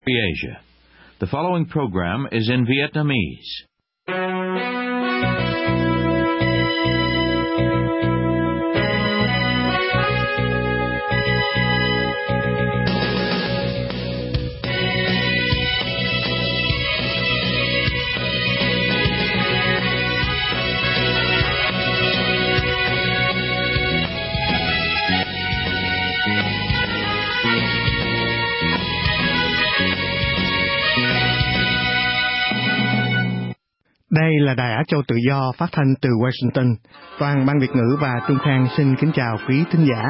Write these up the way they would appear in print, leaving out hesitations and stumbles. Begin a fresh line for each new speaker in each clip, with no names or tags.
Asia. The following program is in Vietnamese.
Đây là Đài Á Châu Tự Do phát thanh từ Washington. Toàn ban Việt ngữ và Trung Khang xin kính chào quý thính giả.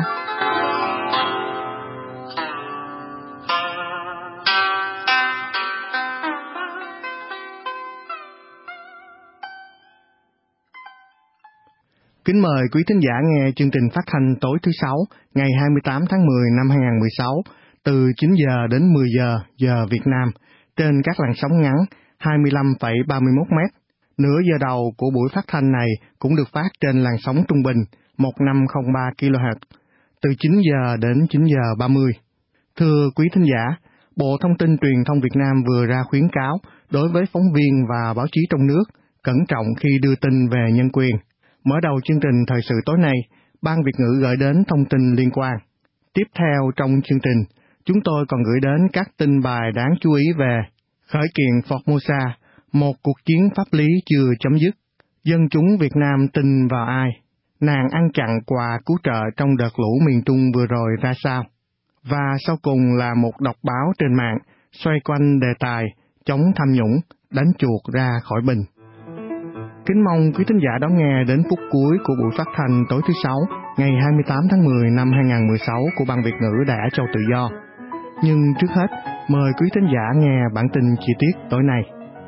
Kính mời quý thính giả nghe chương trình phát thanh tối thứ Sáu, ngày 28 tháng 10 năm 2016, từ 9 giờ đến 10 giờ giờ Việt Nam, trên các làn sóng ngắn 25,31 m. Nửa giờ đầu của buổi phát thanh này cũng được phát trên làn sóng trung bình 1503 kHz, từ 9 giờ đến 9 giờ 30. Thưa quý thính giả, Bộ Thông tin Truyền thông Việt Nam vừa ra khuyến cáo đối với phóng viên và báo chí trong nước cẩn trọng khi đưa tin về nhân quyền. Mở đầu chương trình thời sự tối nay, Ban Việt ngữ gửi đến thông tin liên quan. Tiếp theo trong chương trình, chúng tôi còn gửi đến các tin bài đáng chú ý về khởi kiện Formosa, một cuộc chiến pháp lý chưa chấm dứt, dân chúng Việt Nam tin vào ai, nàng ăn chặn quà cứu trợ trong đợt lũ miền Trung vừa rồi ra sao, và sau cùng là một đọc báo trên mạng xoay quanh đề tài chống tham nhũng, đánh chuột ra khỏi bình. Kính mong quý thính giả đón nghe đến phút cuối của buổi phát thanh tối thứ Sáu, ngày 28 tháng 10 năm 2016 của Ban Việt ngữ Đài Á Châu Tự Do. Nhưng trước hết, mời quý thính giả nghe bản tin chi tiết tối nay.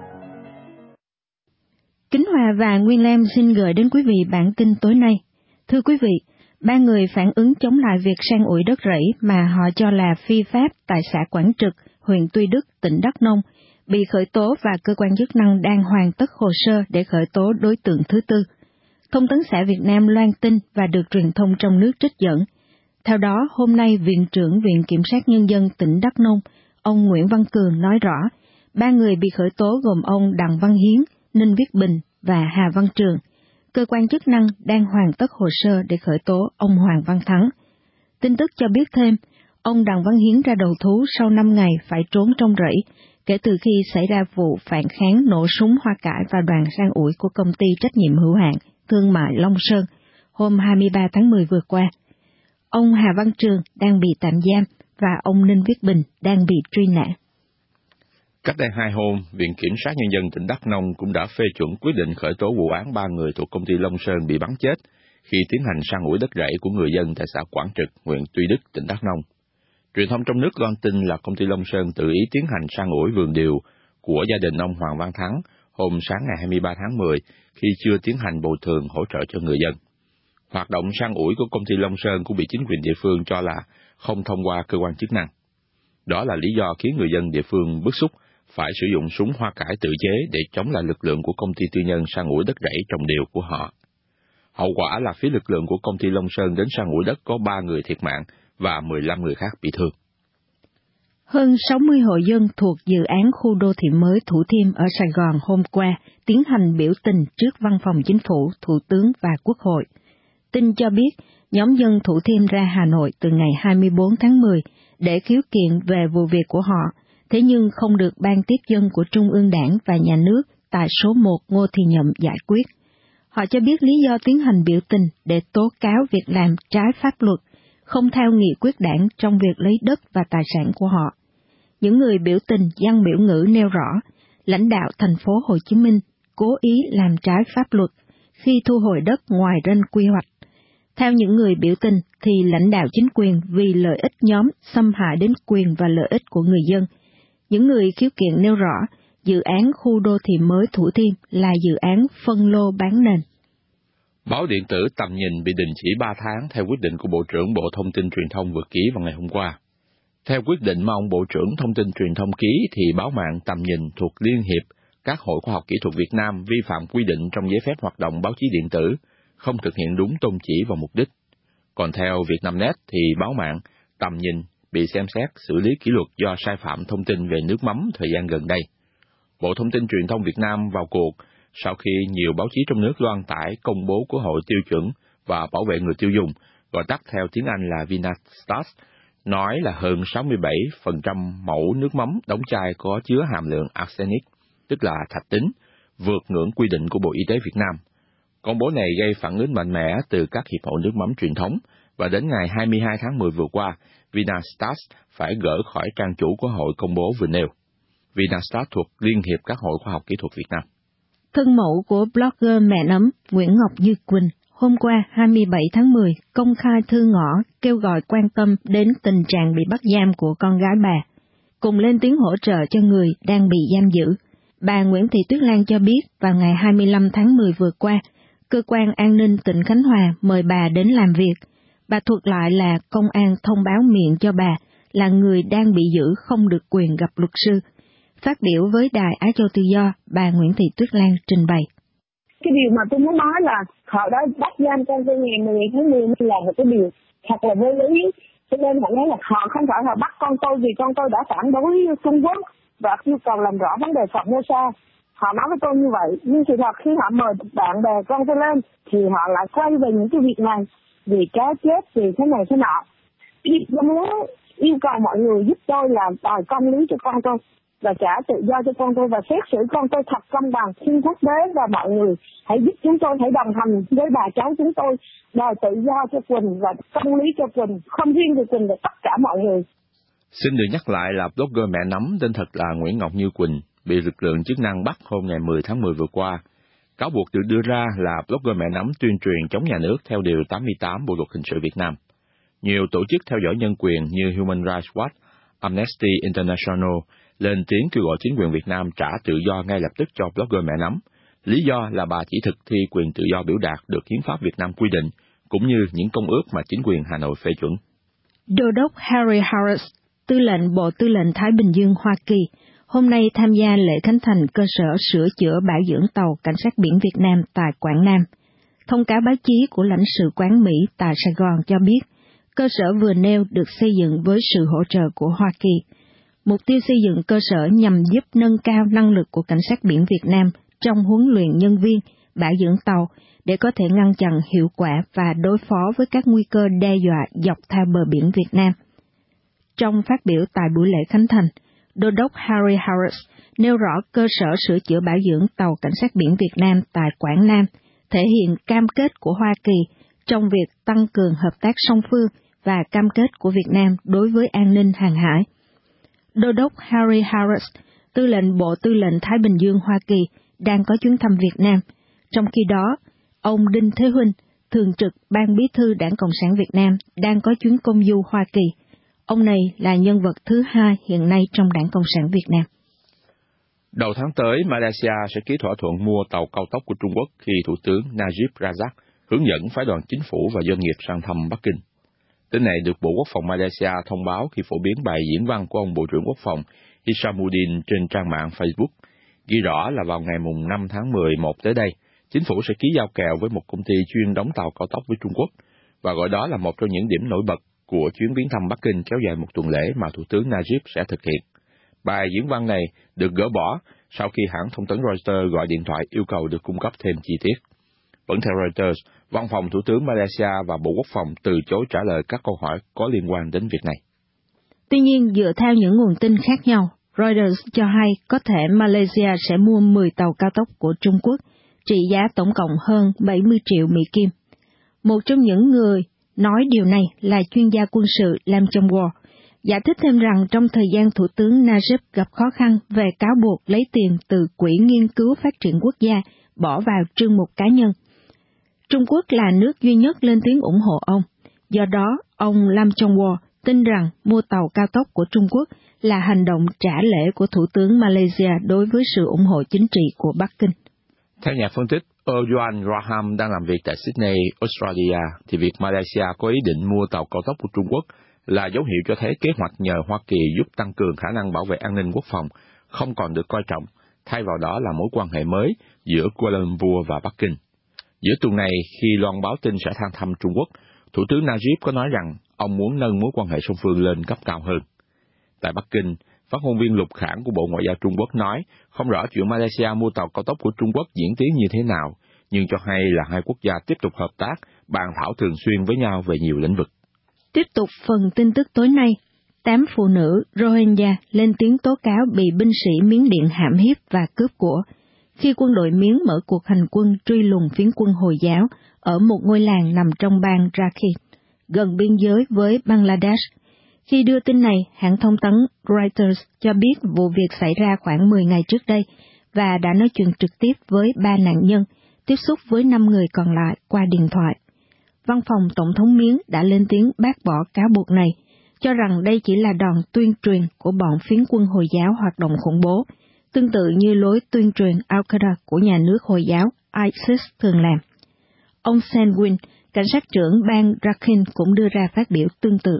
Kính Hòa và Nguyên Lam xin gửi đến quý vị bản tin tối nay. Thưa quý vị, 3 người phản ứng chống lại việc san ủi đất rẫy mà họ cho là phi pháp tại xã Quảng Trực, huyện Tuy Đức, tỉnh Đắk Nông, bị khởi tố và cơ quan chức năng đang hoàn tất hồ sơ để khởi tố đối tượng thứ tư. Thông tấn xã Việt Nam loan tin và được truyền thông trong nước trích dẫn. Theo đó, hôm nay Viện trưởng Viện Kiểm sát Nhân dân tỉnh Đắk Nông, ông Nguyễn Văn Cường nói rõ, 3 người bị khởi tố gồm ông Đặng Văn Hiến, Ninh Viết Bình và Hà Văn Trường. Cơ quan chức năng đang hoàn tất hồ sơ để khởi tố ông Hoàng Văn Thắng. Tin tức cho biết thêm, ông Đặng Văn Hiến ra đầu thú sau 5 ngày phải trốn trong rẫy, kể từ khi xảy ra vụ phản kháng nổ súng hoa cải vào đoàn san ủi của công ty trách nhiệm hữu hạn Thương mại Long Sơn hôm 23 tháng 10 vừa qua. Ông Hà Văn Trường đang bị tạm giam và ông Ninh Viết Bình đang bị truy nã.
Cách đây 2 hôm, Viện Kiểm sát Nhân dân tỉnh Đắk Nông cũng đã phê chuẩn quyết định khởi tố vụ án 3 người thuộc công ty Long Sơn bị bắn chết khi tiến hành san ủi đất rẫy của người dân tại xã Quảng Trực, huyện Tuy Đức, tỉnh Đắk Nông. Truyền thông trong nước loan tin là công ty Long Sơn tự ý tiến hành san ủi vườn điều của gia đình ông Hoàng Văn Thắng hôm sáng ngày 23 tháng 10 khi chưa tiến hành bồi thường hỗ trợ cho người dân. Hoạt động san ủi của công ty Long Sơn cũng bị chính quyền địa phương cho là không thông qua cơ quan chức năng. Đó là lý do khiến người dân địa phương bức xúc phải sử dụng súng hoa cải tự chế để chống lại lực lượng của công ty tư nhân san ủi đất rẫy trồng điều của họ. Hậu quả là phía lực lượng của công ty Long Sơn đến san ủi đất có 3 người thiệt mạng và 15 người khác bị thương.
Hơn 60 hộ dân thuộc dự án khu đô thị mới Thủ Thiêm ở Sài Gòn hôm qua tiến hành biểu tình trước Văn phòng Chính phủ, Thủ tướng và Quốc hội. Tin cho biết, nhóm dân Thủ Thiêm ra Hà Nội từ ngày 24 tháng 10 để khiếu kiện về vụ việc của họ, thế nhưng không được Ban Tiếp dân của Trung ương Đảng và Nhà nước tại số 1 Ngô Thì Nhậm giải quyết. Họ cho biết lý do tiến hành biểu tình để tố cáo việc làm trái pháp luật, không theo nghị quyết đảng trong việc lấy đất và tài sản của họ. Những người biểu tình dăng biểu ngữ nêu rõ, lãnh đạo thành phố Hồ Chí Minh cố ý làm trái pháp luật khi thu hồi đất ngoài ranh quy hoạch. Theo những người biểu tình thì lãnh đạo chính quyền vì lợi ích nhóm xâm hại đến quyền và lợi ích của người dân. Những người khiếu kiện nêu rõ, dự án khu đô thị mới Thủ Thiêm là dự án phân lô bán nền.
Báo điện tử Tầm Nhìn bị đình chỉ 3 tháng theo quyết định của Bộ trưởng Bộ Thông tin Truyền thông vừa ký vào ngày hôm qua. Theo quyết định mà ông Bộ trưởng Thông tin Truyền thông ký thì báo mạng Tầm Nhìn thuộc Liên hiệp các hội khoa học kỹ thuật Việt Nam vi phạm quy định trong giấy phép hoạt động báo chí điện tử, không thực hiện đúng tôn chỉ và mục đích. Còn theo Vietnamnet thì báo mạng Tầm Nhìn bị xem xét xử lý kỷ luật do sai phạm thông tin về nước mắm thời gian gần đây. Bộ Thông tin Truyền thông Việt Nam vào cuộc sau khi nhiều báo chí trong nước loan tải công bố của Hội Tiêu chuẩn và Bảo vệ người tiêu dùng, gọi tắt theo tiếng Anh là Vinastats, nói là hơn 67% mẫu nước mắm đóng chai có chứa hàm lượng arsenic, tức là thạch tín, vượt ngưỡng quy định của Bộ Y tế Việt Nam. Công bố này gây phản ứng mạnh mẽ từ các hiệp hội nước mắm truyền thống, và đến ngày 22 tháng 10 vừa qua, Vinastats phải gỡ khỏi trang chủ của hội công bố vừa nêu. Vinastats thuộc Liên hiệp các hội khoa học kỹ thuật Việt Nam.
Thân mẫu của blogger mẹ nấm Nguyễn Ngọc Như Quỳnh hôm qua 27 tháng 10 công khai thư ngõ kêu gọi quan tâm đến tình trạng bị bắt giam của con gái bà, cùng lên tiếng hỗ trợ cho người đang bị giam giữ. Bà Nguyễn Thị Tuyết Lan cho biết vào ngày 25 tháng 10 vừa qua, Cơ quan An ninh tỉnh Khánh Hòa mời bà đến làm việc. Bà thuật lại là công an thông báo miệng cho bà là người đang bị giữ không được quyền gặp luật sư. Phát biểu với Đài Á Châu Tự Do, bà Nguyễn Thị Tuyết Lan trình bày.
Cái điều mà tôi muốn nói là họ đã bắt giam con tôi ngày 10 tháng 10 là một cái điều thật là vô lý. Cho nên họ nói là họ không phải là bắt con tôi vì con tôi đã phản đối Trung Quốc và yêu cầu làm rõ vấn đề Formosa. Họ nói với tôi như vậy, nhưng sự thật khi họ mời bạn bè con tôi lên thì họ lại quay về những cái việc này, vì cá chết, vì thế này thế nọ. Tôi muốn yêu cầu mọi người giúp tôi là đòi công lý cho con tôi và trả tự do cho con tôi và xét xử con tôi thật công bằng. Xin quốc tế và mọi người hãy giúp chúng tôi, hãy đồng hành với bà cháu chúng tôi đòi tự do cho Quỳnh và công lý cho Quỳnh, không riêng về Quỳnh mà tất cả mọi người.
Xin được nhắc lại là blogger mẹ nấm tên thật là Nguyễn Ngọc Như Quỳnh bị lực lượng chức năng bắt hôm ngày 10 tháng 10 vừa qua. Cáo buộc được đưa ra là blogger mẹ nấm tuyên truyền chống nhà nước theo Điều 88 Bộ Luật Hình sự Việt Nam. Nhiều tổ chức theo dõi nhân quyền như Human Rights Watch, Amnesty International lên tiếng kêu gọi chính quyền Việt Nam trả tự do ngay lập tức cho blogger mẹ nấm. Lý do là bà chỉ thực thi quyền tự do biểu đạt được Hiến pháp Việt Nam quy định, cũng như những công ước mà chính quyền Hà Nội phê chuẩn.
Đô đốc Harry Harris, Tư lệnh Bộ Tư lệnh Thái Bình Dương Hoa Kỳ, hôm nay tham gia lễ khánh thành cơ sở sửa chữa bảo dưỡng tàu Cảnh sát biển Việt Nam tại Quảng Nam. Thông cáo báo chí của lãnh sự quán Mỹ tại Sài Gòn cho biết, cơ sở vừa nêu được xây dựng với sự hỗ trợ của Hoa Kỳ. Mục tiêu xây dựng cơ sở nhằm giúp nâng cao năng lực của Cảnh sát biển Việt Nam trong huấn luyện nhân viên, bảo dưỡng tàu để có thể ngăn chặn hiệu quả và đối phó với các nguy cơ đe dọa dọc theo bờ biển Việt Nam. Trong phát biểu tại buổi lễ khánh thành, Đô đốc Harry Harris nêu rõ cơ sở sửa chữa bảo dưỡng tàu Cảnh sát biển Việt Nam tại Quảng Nam thể hiện cam kết của Hoa Kỳ trong việc tăng cường hợp tác song phương và cam kết của Việt Nam đối với an ninh hàng hải. Đô đốc Harry Harris, Tư lệnh Bộ Tư lệnh Thái Bình Dương Hoa Kỳ, đang có chuyến thăm Việt Nam. Trong khi đó, ông Đinh Thế Huynh, Thường trực Ban Bí thư Đảng Cộng sản Việt Nam, đang có chuyến công du Hoa Kỳ. Ông này là nhân vật thứ hai hiện nay trong Đảng Cộng sản Việt Nam.
Đầu tháng tới, Malaysia sẽ ký thỏa thuận mua tàu cao tốc của Trung Quốc khi Thủ tướng Najib Razak hướng dẫn phái đoàn chính phủ và doanh nghiệp sang thăm Bắc Kinh. Tin này được Bộ Quốc phòng Malaysia thông báo khi phổ biến bài diễn văn của ông Bộ trưởng Quốc phòng Hishamuddin trên trang mạng Facebook, ghi rõ là vào ngày 5 tháng 11 tới đây, chính phủ sẽ ký giao kèo với một công ty chuyên đóng tàu cao tốc với Trung Quốc, và gọi đó là một trong những điểm nổi bật của chuyến viếng thăm Bắc Kinh kéo dài một tuần lễ mà Thủ tướng Najib sẽ thực hiện. Bài diễn văn này được gỡ bỏ sau khi hãng thông tấn Reuters gọi điện thoại yêu cầu được cung cấp thêm chi tiết. Vẫn theo Reuters, Văn phòng Thủ tướng Malaysia và Bộ Quốc phòng từ chối trả lời các câu hỏi có liên quan đến việc này.
Tuy nhiên, dựa theo những nguồn tin khác nhau, Reuters cho hay có thể Malaysia sẽ mua 10 tàu cao tốc của Trung Quốc, trị giá tổng cộng hơn 70 triệu Mỹ Kim. Một trong những người nói điều này là chuyên gia quân sự Lam Chong-wo, giải thích thêm rằng trong thời gian Thủ tướng Najib gặp khó khăn về cáo buộc lấy tiền từ Quỹ Nghiên cứu Phát triển Quốc gia bỏ vào trương mục cá nhân. Trung Quốc là nước duy nhất lên tiếng ủng hộ ông. Do đó, ông Lam Chong-wo tin rằng mua tàu cao tốc của Trung Quốc là hành động trả lễ của Thủ tướng Malaysia đối với sự ủng hộ chính trị của Bắc Kinh.
Theo nhà phân tích, Joan Graham đang làm việc tại Sydney, Australia, thì việc Malaysia có ý định mua tàu cao tốc của Trung Quốc là dấu hiệu cho thấy kế hoạch nhờ Hoa Kỳ giúp tăng cường khả năng bảo vệ an ninh quốc phòng không còn được coi trọng, thay vào đó là mối quan hệ mới giữa Kuala Lumpur và Bắc Kinh. Giữa tuần này, khi loan báo tin sẽ sang thăm Trung Quốc, Thủ tướng Najib có nói rằng Ông muốn nâng mối quan hệ song phương lên cấp cao hơn. Tại Bắc Kinh, phát ngôn viên Lục Khảng của Bộ Ngoại giao Trung Quốc nói không rõ chuyện Malaysia mua tàu cao tốc của Trung Quốc diễn tiến như thế nào, nhưng cho hay là hai quốc gia tiếp tục hợp tác, bàn thảo thường xuyên với nhau về nhiều lĩnh vực.
Tiếp tục phần tin tức tối nay, 8 phụ nữ Rohingya lên tiếng tố cáo bị binh sĩ Miến Điện hãm hiếp và cướp của khi quân đội Miến mở cuộc hành quân truy lùng phiến quân Hồi giáo ở một ngôi làng nằm trong bang Rakhine, gần biên giới với Bangladesh. Khi đưa tin này, hãng thông tấn Reuters cho biết vụ việc xảy ra khoảng 10 ngày trước đây và đã nói chuyện trực tiếp với 3 nạn nhân, tiếp xúc với 5 người còn lại qua điện thoại. Văn phòng Tổng thống Miến đã lên tiếng bác bỏ cáo buộc này, cho rằng đây chỉ là đòn tuyên truyền của bọn phiến quân Hồi giáo hoạt động khủng bố, tương tự như lối tuyên truyền Al-Qaeda của nhà nước Hồi giáo ISIS thường làm. Ông Sen Win, cảnh sát trưởng bang Rakhine cũng đưa ra phát biểu tương tự.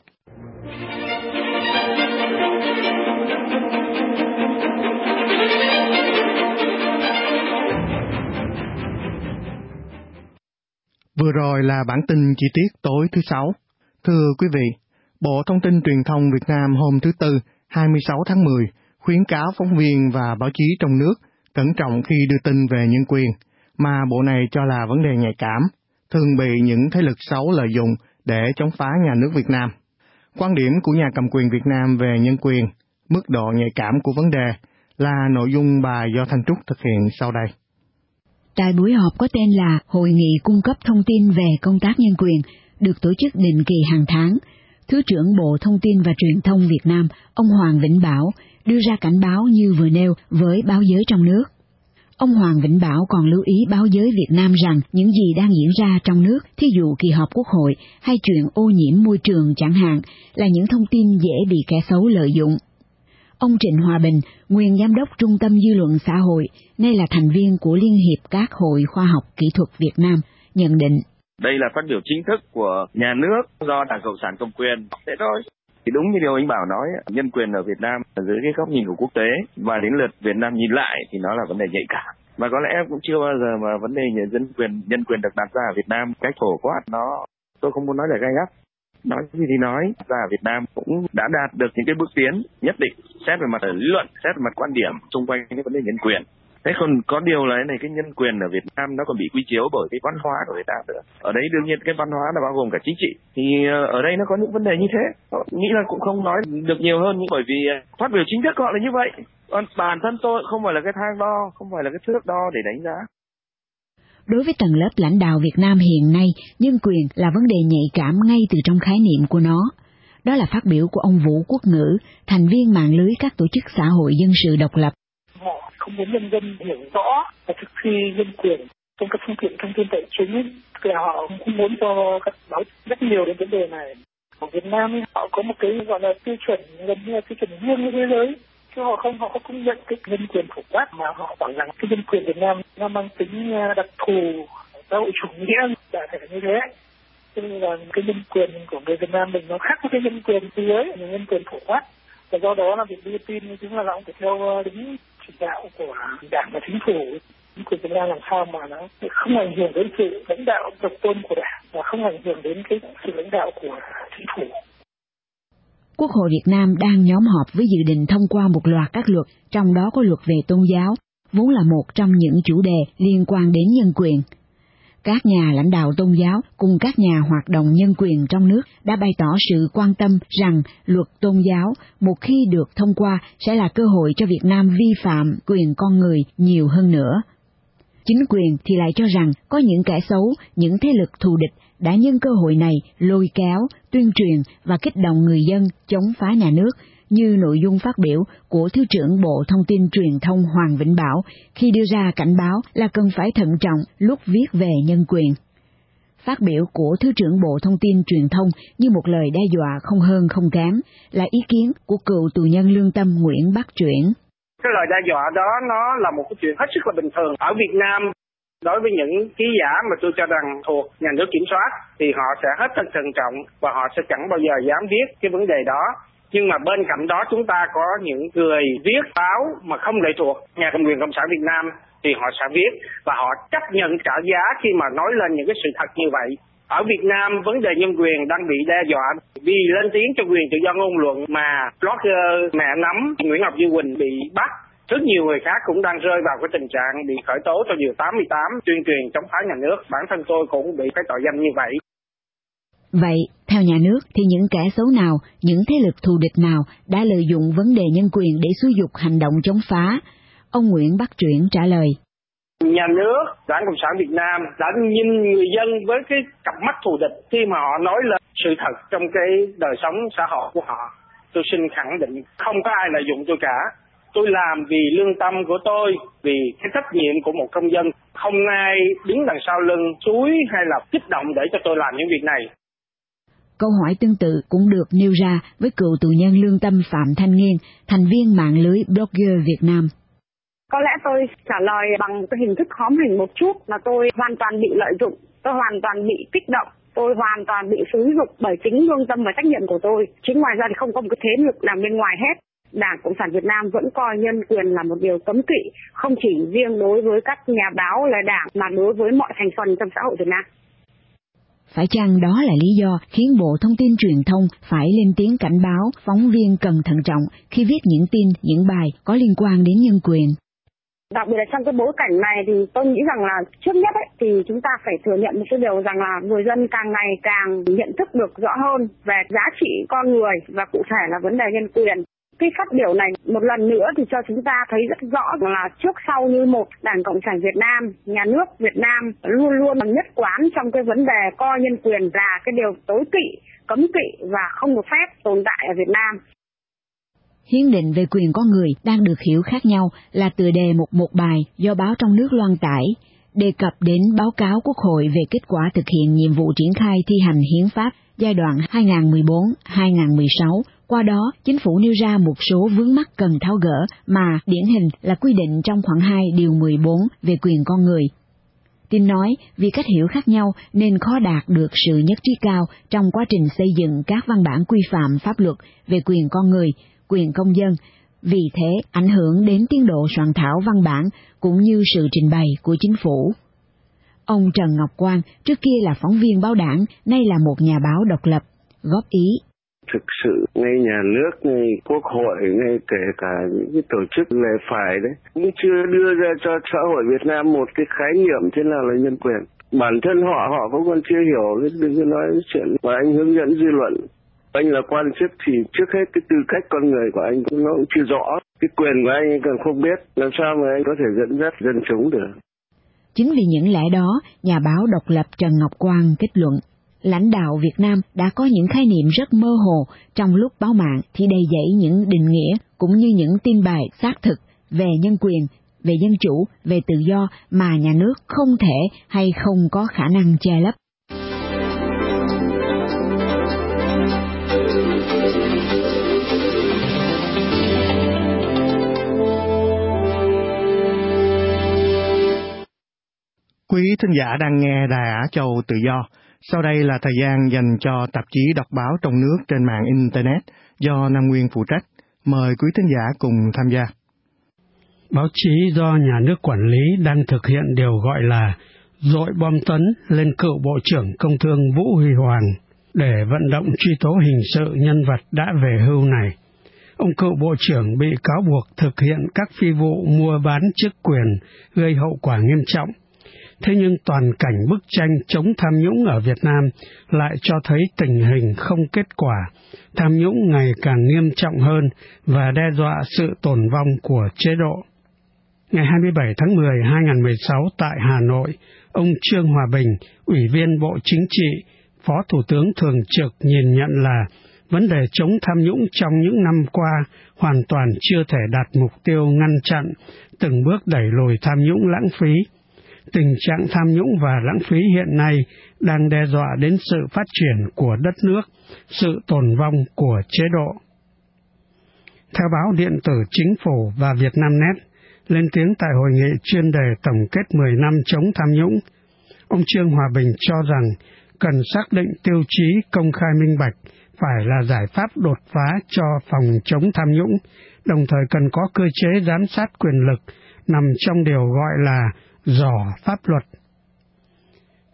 Vừa rồi là bản tin chi tiết tối thứ Sáu. Thưa quý vị, Bộ Thông tin Truyền thông Việt Nam hôm thứ Tư, 26 tháng 10, khuyến cáo phóng viên và báo chí trong nước cẩn trọng khi đưa tin về nhân quyền, mà bộ này cho là vấn đề nhạy cảm, thường bị những thế lực xấu lợi dụng để chống phá nhà nước Việt Nam. Quan điểm của nhà cầm quyền Việt Nam về nhân quyền, mức độ nhạy cảm của vấn đề là nội dung bài do Thanh Trúc thực hiện sau đây.
Tại buổi họp có tên là Hội nghị cung cấp thông tin về công tác nhân quyền, được tổ chức định kỳ hàng tháng, Thứ trưởng Bộ Thông tin và Truyền thông Việt Nam, ông Hoàng Vĩnh Bảo, đưa ra cảnh báo như vừa nêu với báo giới trong nước. Ông Hoàng Vĩnh Bảo còn lưu ý báo giới Việt Nam rằng những gì đang diễn ra trong nước, thí dụ kỳ họp Quốc hội hay chuyện ô nhiễm môi trường chẳng hạn, là những thông tin dễ bị kẻ xấu lợi dụng. Ông Trịnh Hòa Bình, nguyên giám đốc Trung tâm Dư luận Xã hội, nay là thành viên của Liên hiệp các hội khoa học kỹ thuật Việt Nam, nhận định.
Đây là phát biểu chính thức của nhà nước do Đảng Cộng sản cầm quyền. Thế thôi. Thì đúng như điều anh Bảo nói, nhân quyền ở Việt Nam dưới cái góc nhìn của quốc tế, và đến lượt Việt Nam nhìn lại thì nó là vấn đề nhạy cảm. Và có lẽ cũng chưa bao giờ mà vấn đề nhân quyền được đặt ra ở Việt Nam cách phổ quát nó, tôi không muốn nói là gay gắt. Nói gì thì nói, ra ở Việt Nam cũng đã đạt được những cái bước tiến nhất định, xét về mặt lý luận, xét về mặt quan điểm xung quanh cái vấn đề nhân quyền. Thế còn có điều là cái này, cái nhân quyền ở Việt Nam nó còn bị quy chiếu bởi cái văn hóa của Việt Nam nữa. Ở đấy đương nhiên cái văn hóa là bao gồm cả chính trị. Thì ở đây nó có những vấn đề như thế. Họ nghĩ là cũng không nói được nhiều hơn, nhưng bởi vì phát biểu chính thức họ là như vậy. Còn bản thân tôi không phải là cái thang đo, không phải là cái thước đo để đánh giá.
Đối với tầng lớp lãnh đạo Việt Nam hiện nay, nhân quyền là vấn đề nhạy cảm ngay từ trong khái niệm của nó. Đó là phát biểu của ông Vũ Quốc Ngữ, thành viên mạng lưới các tổ chức xã hội dân sự độc lập.
Họ không muốn nhân dân hiểu rõ và thực thi nhân quyền trong các phương tiện thông tin đại chúng, là họ không muốn cho các báo rất nhiều đến vấn đề này. Ở Việt Nam họ có một cái gọi là tiêu chuẩn, gần như là tiêu chuẩn riêng như thế giới, chứ họ không công nhận cái nhân quyền phổ quát, mà họ bảo rằng cái nhân quyền Việt Nam nó mang tính đặc thù xã hội chủ nghĩa, đã thể như thế. Cho nên là cái nhân quyền của người Việt Nam mình nó khác với cái nhân quyền thế giới, nhân quyền phổ quát. Và do đó là việc đưa tin chúng là cũng phải theo đúng chỉ đạo của Đảng và Chính phủ. Chính quyền Việt Nam làm sao mà nó không ảnh hưởng đến sự lãnh đạo độc tôn của Đảng và không ảnh hưởng đến cái sự lãnh đạo của Chính phủ.
Quốc hội Việt Nam đang nhóm họp với dự định thông qua một loạt các luật, trong đó có luật về tôn giáo, vốn là một trong những chủ đề liên quan đến nhân quyền. Các nhà lãnh đạo tôn giáo cùng các nhà hoạt động nhân quyền trong nước đã bày tỏ sự quan tâm rằng luật tôn giáo một khi được thông qua sẽ là cơ hội cho Việt Nam vi phạm quyền con người nhiều hơn nữa. Chính quyền thì lại cho rằng có những kẻ xấu, những thế lực thù địch đã nhân cơ hội này lôi kéo, tuyên truyền và kích động người dân chống phá nhà nước, như nội dung phát biểu của Thứ trưởng Bộ Thông tin Truyền thông Hoàng Vĩnh Bảo khi đưa ra cảnh báo là cần phải thận trọng lúc viết về nhân quyền. Phát biểu của Thứ trưởng Bộ Thông tin Truyền thông như một lời đe dọa không hơn không kém, là ý kiến của cựu tù nhân lương tâm Nguyễn Bắc Truyển.
Cái lời đe dọa đó nó là một cái chuyện hết sức là bình thường. Ở Việt Nam, đối với những ký giả mà tôi cho rằng thuộc nhà nước kiểm soát, thì họ sẽ hết sức thận trọng và họ sẽ chẳng bao giờ dám viết cái vấn đề đó. Nhưng mà bên cạnh đó chúng ta có những người viết báo mà không lệ thuộc nhà cầm quyền Cộng sản Việt Nam, thì họ sẽ viết và họ chấp nhận trả giá khi mà nói lên những cái sự thật như vậy. Ở Việt Nam, vấn đề nhân quyền đang bị đe dọa vì lên tiếng cho quyền tự do ngôn luận mà blogger Mẹ Nắm Nguyễn Ngọc Như Quỳnh bị bắt. Rất nhiều người khác cũng đang rơi vào cái tình trạng bị khởi tố theo điều 88 tuyên truyền chống phá nhà nước. Bản thân tôi cũng bị cái tội danh như vậy.
Vậy, theo nhà nước thì những kẻ xấu nào, những thế lực thù địch nào đã lợi dụng vấn đề nhân quyền để xúi giục hành động chống phá? Ông Nguyễn Bắc Truyển trả lời.
Nhà nước, Đảng Cộng sản Việt Nam đã nhìn người dân với cái cặp mắt thù địch khi mà họ nói lên sự thật trong cái đời sống xã hội của họ. Tôi xin khẳng định không có ai lợi dụng tôi cả. Tôi làm vì lương tâm của tôi, vì cái trách nhiệm của một công dân. Không ai đứng đằng sau lưng xúi hay là kích động để cho tôi làm những việc này.
Câu hỏi tương tự cũng được nêu ra với cựu tù nhân lương tâm Phạm Thanh Nghiên, thành viên mạng lưới blogger Việt Nam.
Có lẽ tôi trả lời bằng cái hình thức hóm hình một chút là tôi hoàn toàn bị lợi dụng, tôi hoàn toàn bị kích động, tôi hoàn toàn bị xúi giục bởi chính lương tâm và trách nhiệm của tôi. Chính ngoài ra thì không có một cái thế lực nào bên ngoài hết. Đảng Cộng sản Việt Nam vẫn coi nhân quyền là một điều cấm kỵ, không chỉ riêng đối với các nhà báo là đảng mà đối với mọi thành phần trong xã hội Việt Nam.
Phải chăng đó là lý do khiến Bộ Thông tin Truyền thông phải lên tiếng cảnh báo phóng viên cần thận trọng khi viết những tin, những bài có liên quan đến nhân quyền?
Đặc biệt là trong cái bối cảnh này thì tôi nghĩ rằng là trước nhất thì chúng ta phải thừa nhận một cái điều rằng là người dân càng ngày càng nhận thức được rõ hơn về giá trị con người và cụ thể là vấn đề nhân quyền. Cái phát biểu này một lần nữa thì cho chúng ta thấy rất rõ là trước sau như một, Đảng Cộng sản Việt Nam, nhà nước Việt Nam luôn luôn nhất quán trong cái vấn đề coi nhân quyền là cái điều tối kỵ, cấm kỵ và không được phép tồn tại ở Việt Nam.
Hiến định về quyền con người đang được hiểu khác nhau là tựa đề một bài do báo trong nước loan tải, đề cập đến báo cáo Quốc hội về kết quả thực hiện nhiệm vụ triển khai thi hành hiến pháp giai đoạn 2014-2016. Qua đó, chính phủ nêu ra một số vướng mắc cần tháo gỡ mà điển hình là quy định trong khoản 2 điều 14 về quyền con người. Tin nói, vì cách hiểu khác nhau nên khó đạt được sự nhất trí cao trong quá trình xây dựng các văn bản quy phạm pháp luật về quyền con người, quyền công dân, vì thế ảnh hưởng đến tiến độ soạn thảo văn bản cũng như sự trình bày của chính phủ. Ông Trần Ngọc Quang, trước kia là phóng viên báo Đảng, nay là một nhà báo độc lập, góp ý.
Thực sự, ngay nhà nước, ngay Quốc hội, ngay kể cả những cái tổ chức lề phải đấy, cũng chưa đưa ra cho xã hội Việt Nam một cái khái niệm thế nào là nhân quyền. Bản thân họ cũng còn chưa hiểu, đừng có nói chuyện mà anh hướng dẫn dư luận. Anh là quan chức thì trước hết cái tư cách con người của anh cũng nó cũng chưa rõ. Cái quyền của anh càng không biết, làm sao mà anh có thể dẫn dắt dân chúng được.
Chính vì những lẽ đó, nhà báo độc lập Trần Ngọc Quang kết luận, lãnh đạo Việt Nam đã có những khái niệm rất mơ hồ, trong lúc báo mạng thì đầy dẫy những định nghĩa cũng như những tin bài xác thực về nhân quyền, về dân chủ, về tự do mà nhà nước không thể hay không có khả năng che lấp.
Quý thính giả đang nghe Đài Á Châu Tự Do. Sau đây là thời gian dành cho tạp chí đọc báo trong nước trên mạng Internet do Nam Nguyên phụ trách. Mời quý thính giả cùng tham gia.
Báo chí do nhà nước quản lý đang thực hiện điều gọi là dội bom tấn lên cựu Bộ trưởng Công Thương Vũ Huy Hoàng để vận động truy tố hình sự nhân vật đã về hưu này. Ông cựu Bộ trưởng bị cáo buộc thực hiện các phi vụ mua bán chức quyền gây hậu quả nghiêm trọng. Thế nhưng toàn cảnh bức tranh chống tham nhũng ở Việt Nam lại cho thấy tình hình không kết quả, tham nhũng ngày càng nghiêm trọng hơn và đe dọa sự tồn vong của chế độ. Ngày 27 tháng 10 2016 tại Hà Nội, ông Trương Hòa Bình, Ủy viên Bộ Chính trị, Phó Thủ tướng Thường trực nhìn nhận là vấn đề chống tham nhũng trong những năm qua hoàn toàn chưa thể đạt mục tiêu ngăn chặn, từng bước đẩy lùi tham nhũng lãng phí. Tình trạng tham nhũng và lãng phí hiện nay đang đe dọa đến sự phát triển của đất nước, sự tồn vong của chế độ. Theo báo điện tử Chính phủ và Vietnamnet, lên tiếng tại hội nghị chuyên đề tổng kết 10 năm chống tham nhũng, ông Trương Hòa Bình cho rằng cần xác định tiêu chí công khai minh bạch phải là giải pháp đột phá cho phòng chống tham nhũng, đồng thời cần có cơ chế giám sát quyền lực nằm trong điều gọi là giỏ pháp luật.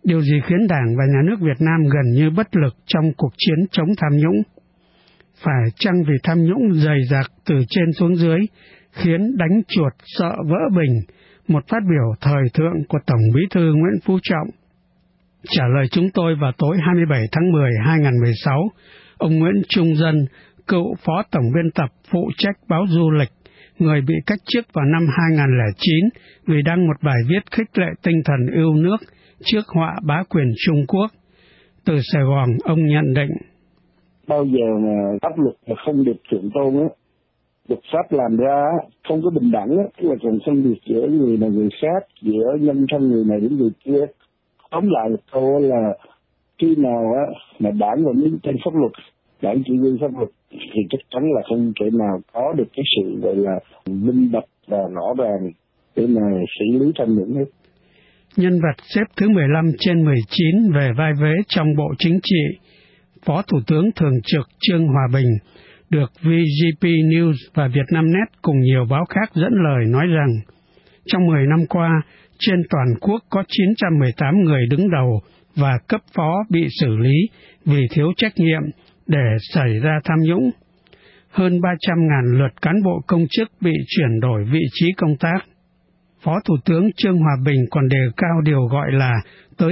Điều gì khiến Đảng và Nhà nước Việt Nam gần như bất lực trong cuộc chiến chống tham nhũng? Phải chăng vì tham nhũng dày dặc từ trên xuống dưới, khiến đánh chuột sợ vỡ bình, một phát biểu thời thượng của Tổng Bí thư Nguyễn Phú Trọng? Trả lời chúng tôi vào tối 27 tháng 10, 2016, ông Nguyễn Trung Dân, cựu Phó Tổng biên tập phụ trách báo Du lịch, người bị cách chức vào năm 2009 vì đăng một bài viết khích lệ tinh thần yêu nước trước họa bá quyền Trung Quốc. Từ Sài Gòn, ông nhận định:
bao giờ mà pháp luật mà không được thượng tôn á, luật pháp làm ra không có bình đẳng á, tức là còn phân biệt giữa người này người khác, giữa nhân thân người này đến người kia. Tóm lại một câu là khi nào á mà đảng và những trên pháp luật, đảng chỉ huy pháp luật thì chắc chắn là không thể nào có được cái sự gọi là minh bạch và rõ ràng để mà xử lý tham nhũng hết.
Nhân vật xếp thứ 15 trên 19 về vai vế trong Bộ Chính trị, Phó Thủ tướng Thường trực Trương Hòa Bình được VGP News và Vietnamnet cùng nhiều báo khác dẫn lời nói rằng trong 10 năm qua, trên toàn quốc có 918 người đứng đầu và cấp phó bị xử lý vì thiếu trách nhiệm để xảy ra tham nhũng. Hơn 300.000 lượt cán bộ công chức bị chuyển đổi vị trí công tác. Phó Thủ tướng Trương Hòa Bình còn đề cao điều gọi là tới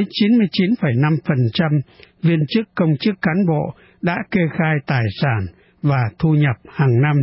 99,5% viên chức công chức cán bộ đã kê khai tài sản và thu nhập hàng năm.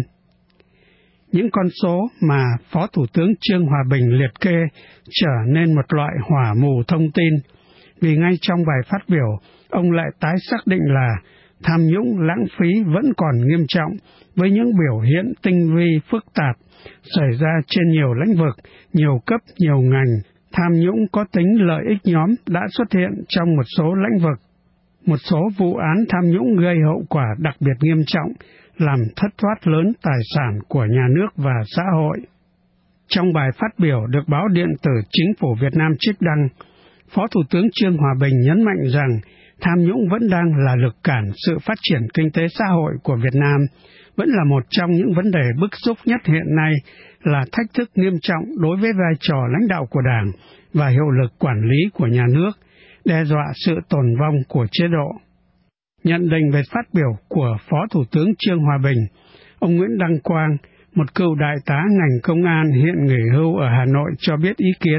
Những con số mà Phó Thủ tướng Trương Hòa Bình liệt kê trở nên một loại hỏa mù thông tin, vì ngay trong bài phát biểu, ông lại tái xác định là tham nhũng lãng phí vẫn còn nghiêm trọng với những biểu hiện tinh vi phức tạp xảy ra trên nhiều lĩnh vực, nhiều cấp, nhiều ngành. Tham nhũng có tính lợi ích nhóm đã xuất hiện trong một số lĩnh vực. Một số vụ án tham nhũng gây hậu quả đặc biệt nghiêm trọng, làm thất thoát lớn tài sản của nhà nước và xã hội. Trong bài phát biểu được báo điện tử Chính phủ Việt Nam trích đăng, Phó Thủ tướng Trương Hòa Bình nhấn mạnh rằng tham nhũng vẫn đang là lực cản sự phát triển kinh tế xã hội của Việt Nam, vẫn là một trong những vấn đề bức xúc nhất hiện nay, là thách thức nghiêm trọng đối với vai trò lãnh đạo của Đảng và hiệu lực quản lý của nhà nước, đe dọa sự tồn vong của chế độ. Nhận định về phát biểu của Phó Thủ tướng Trương Hòa Bình, ông Nguyễn Đăng Quang, một cựu đại tá ngành công an hiện nghỉ hưu ở Hà Nội cho biết ý kiến.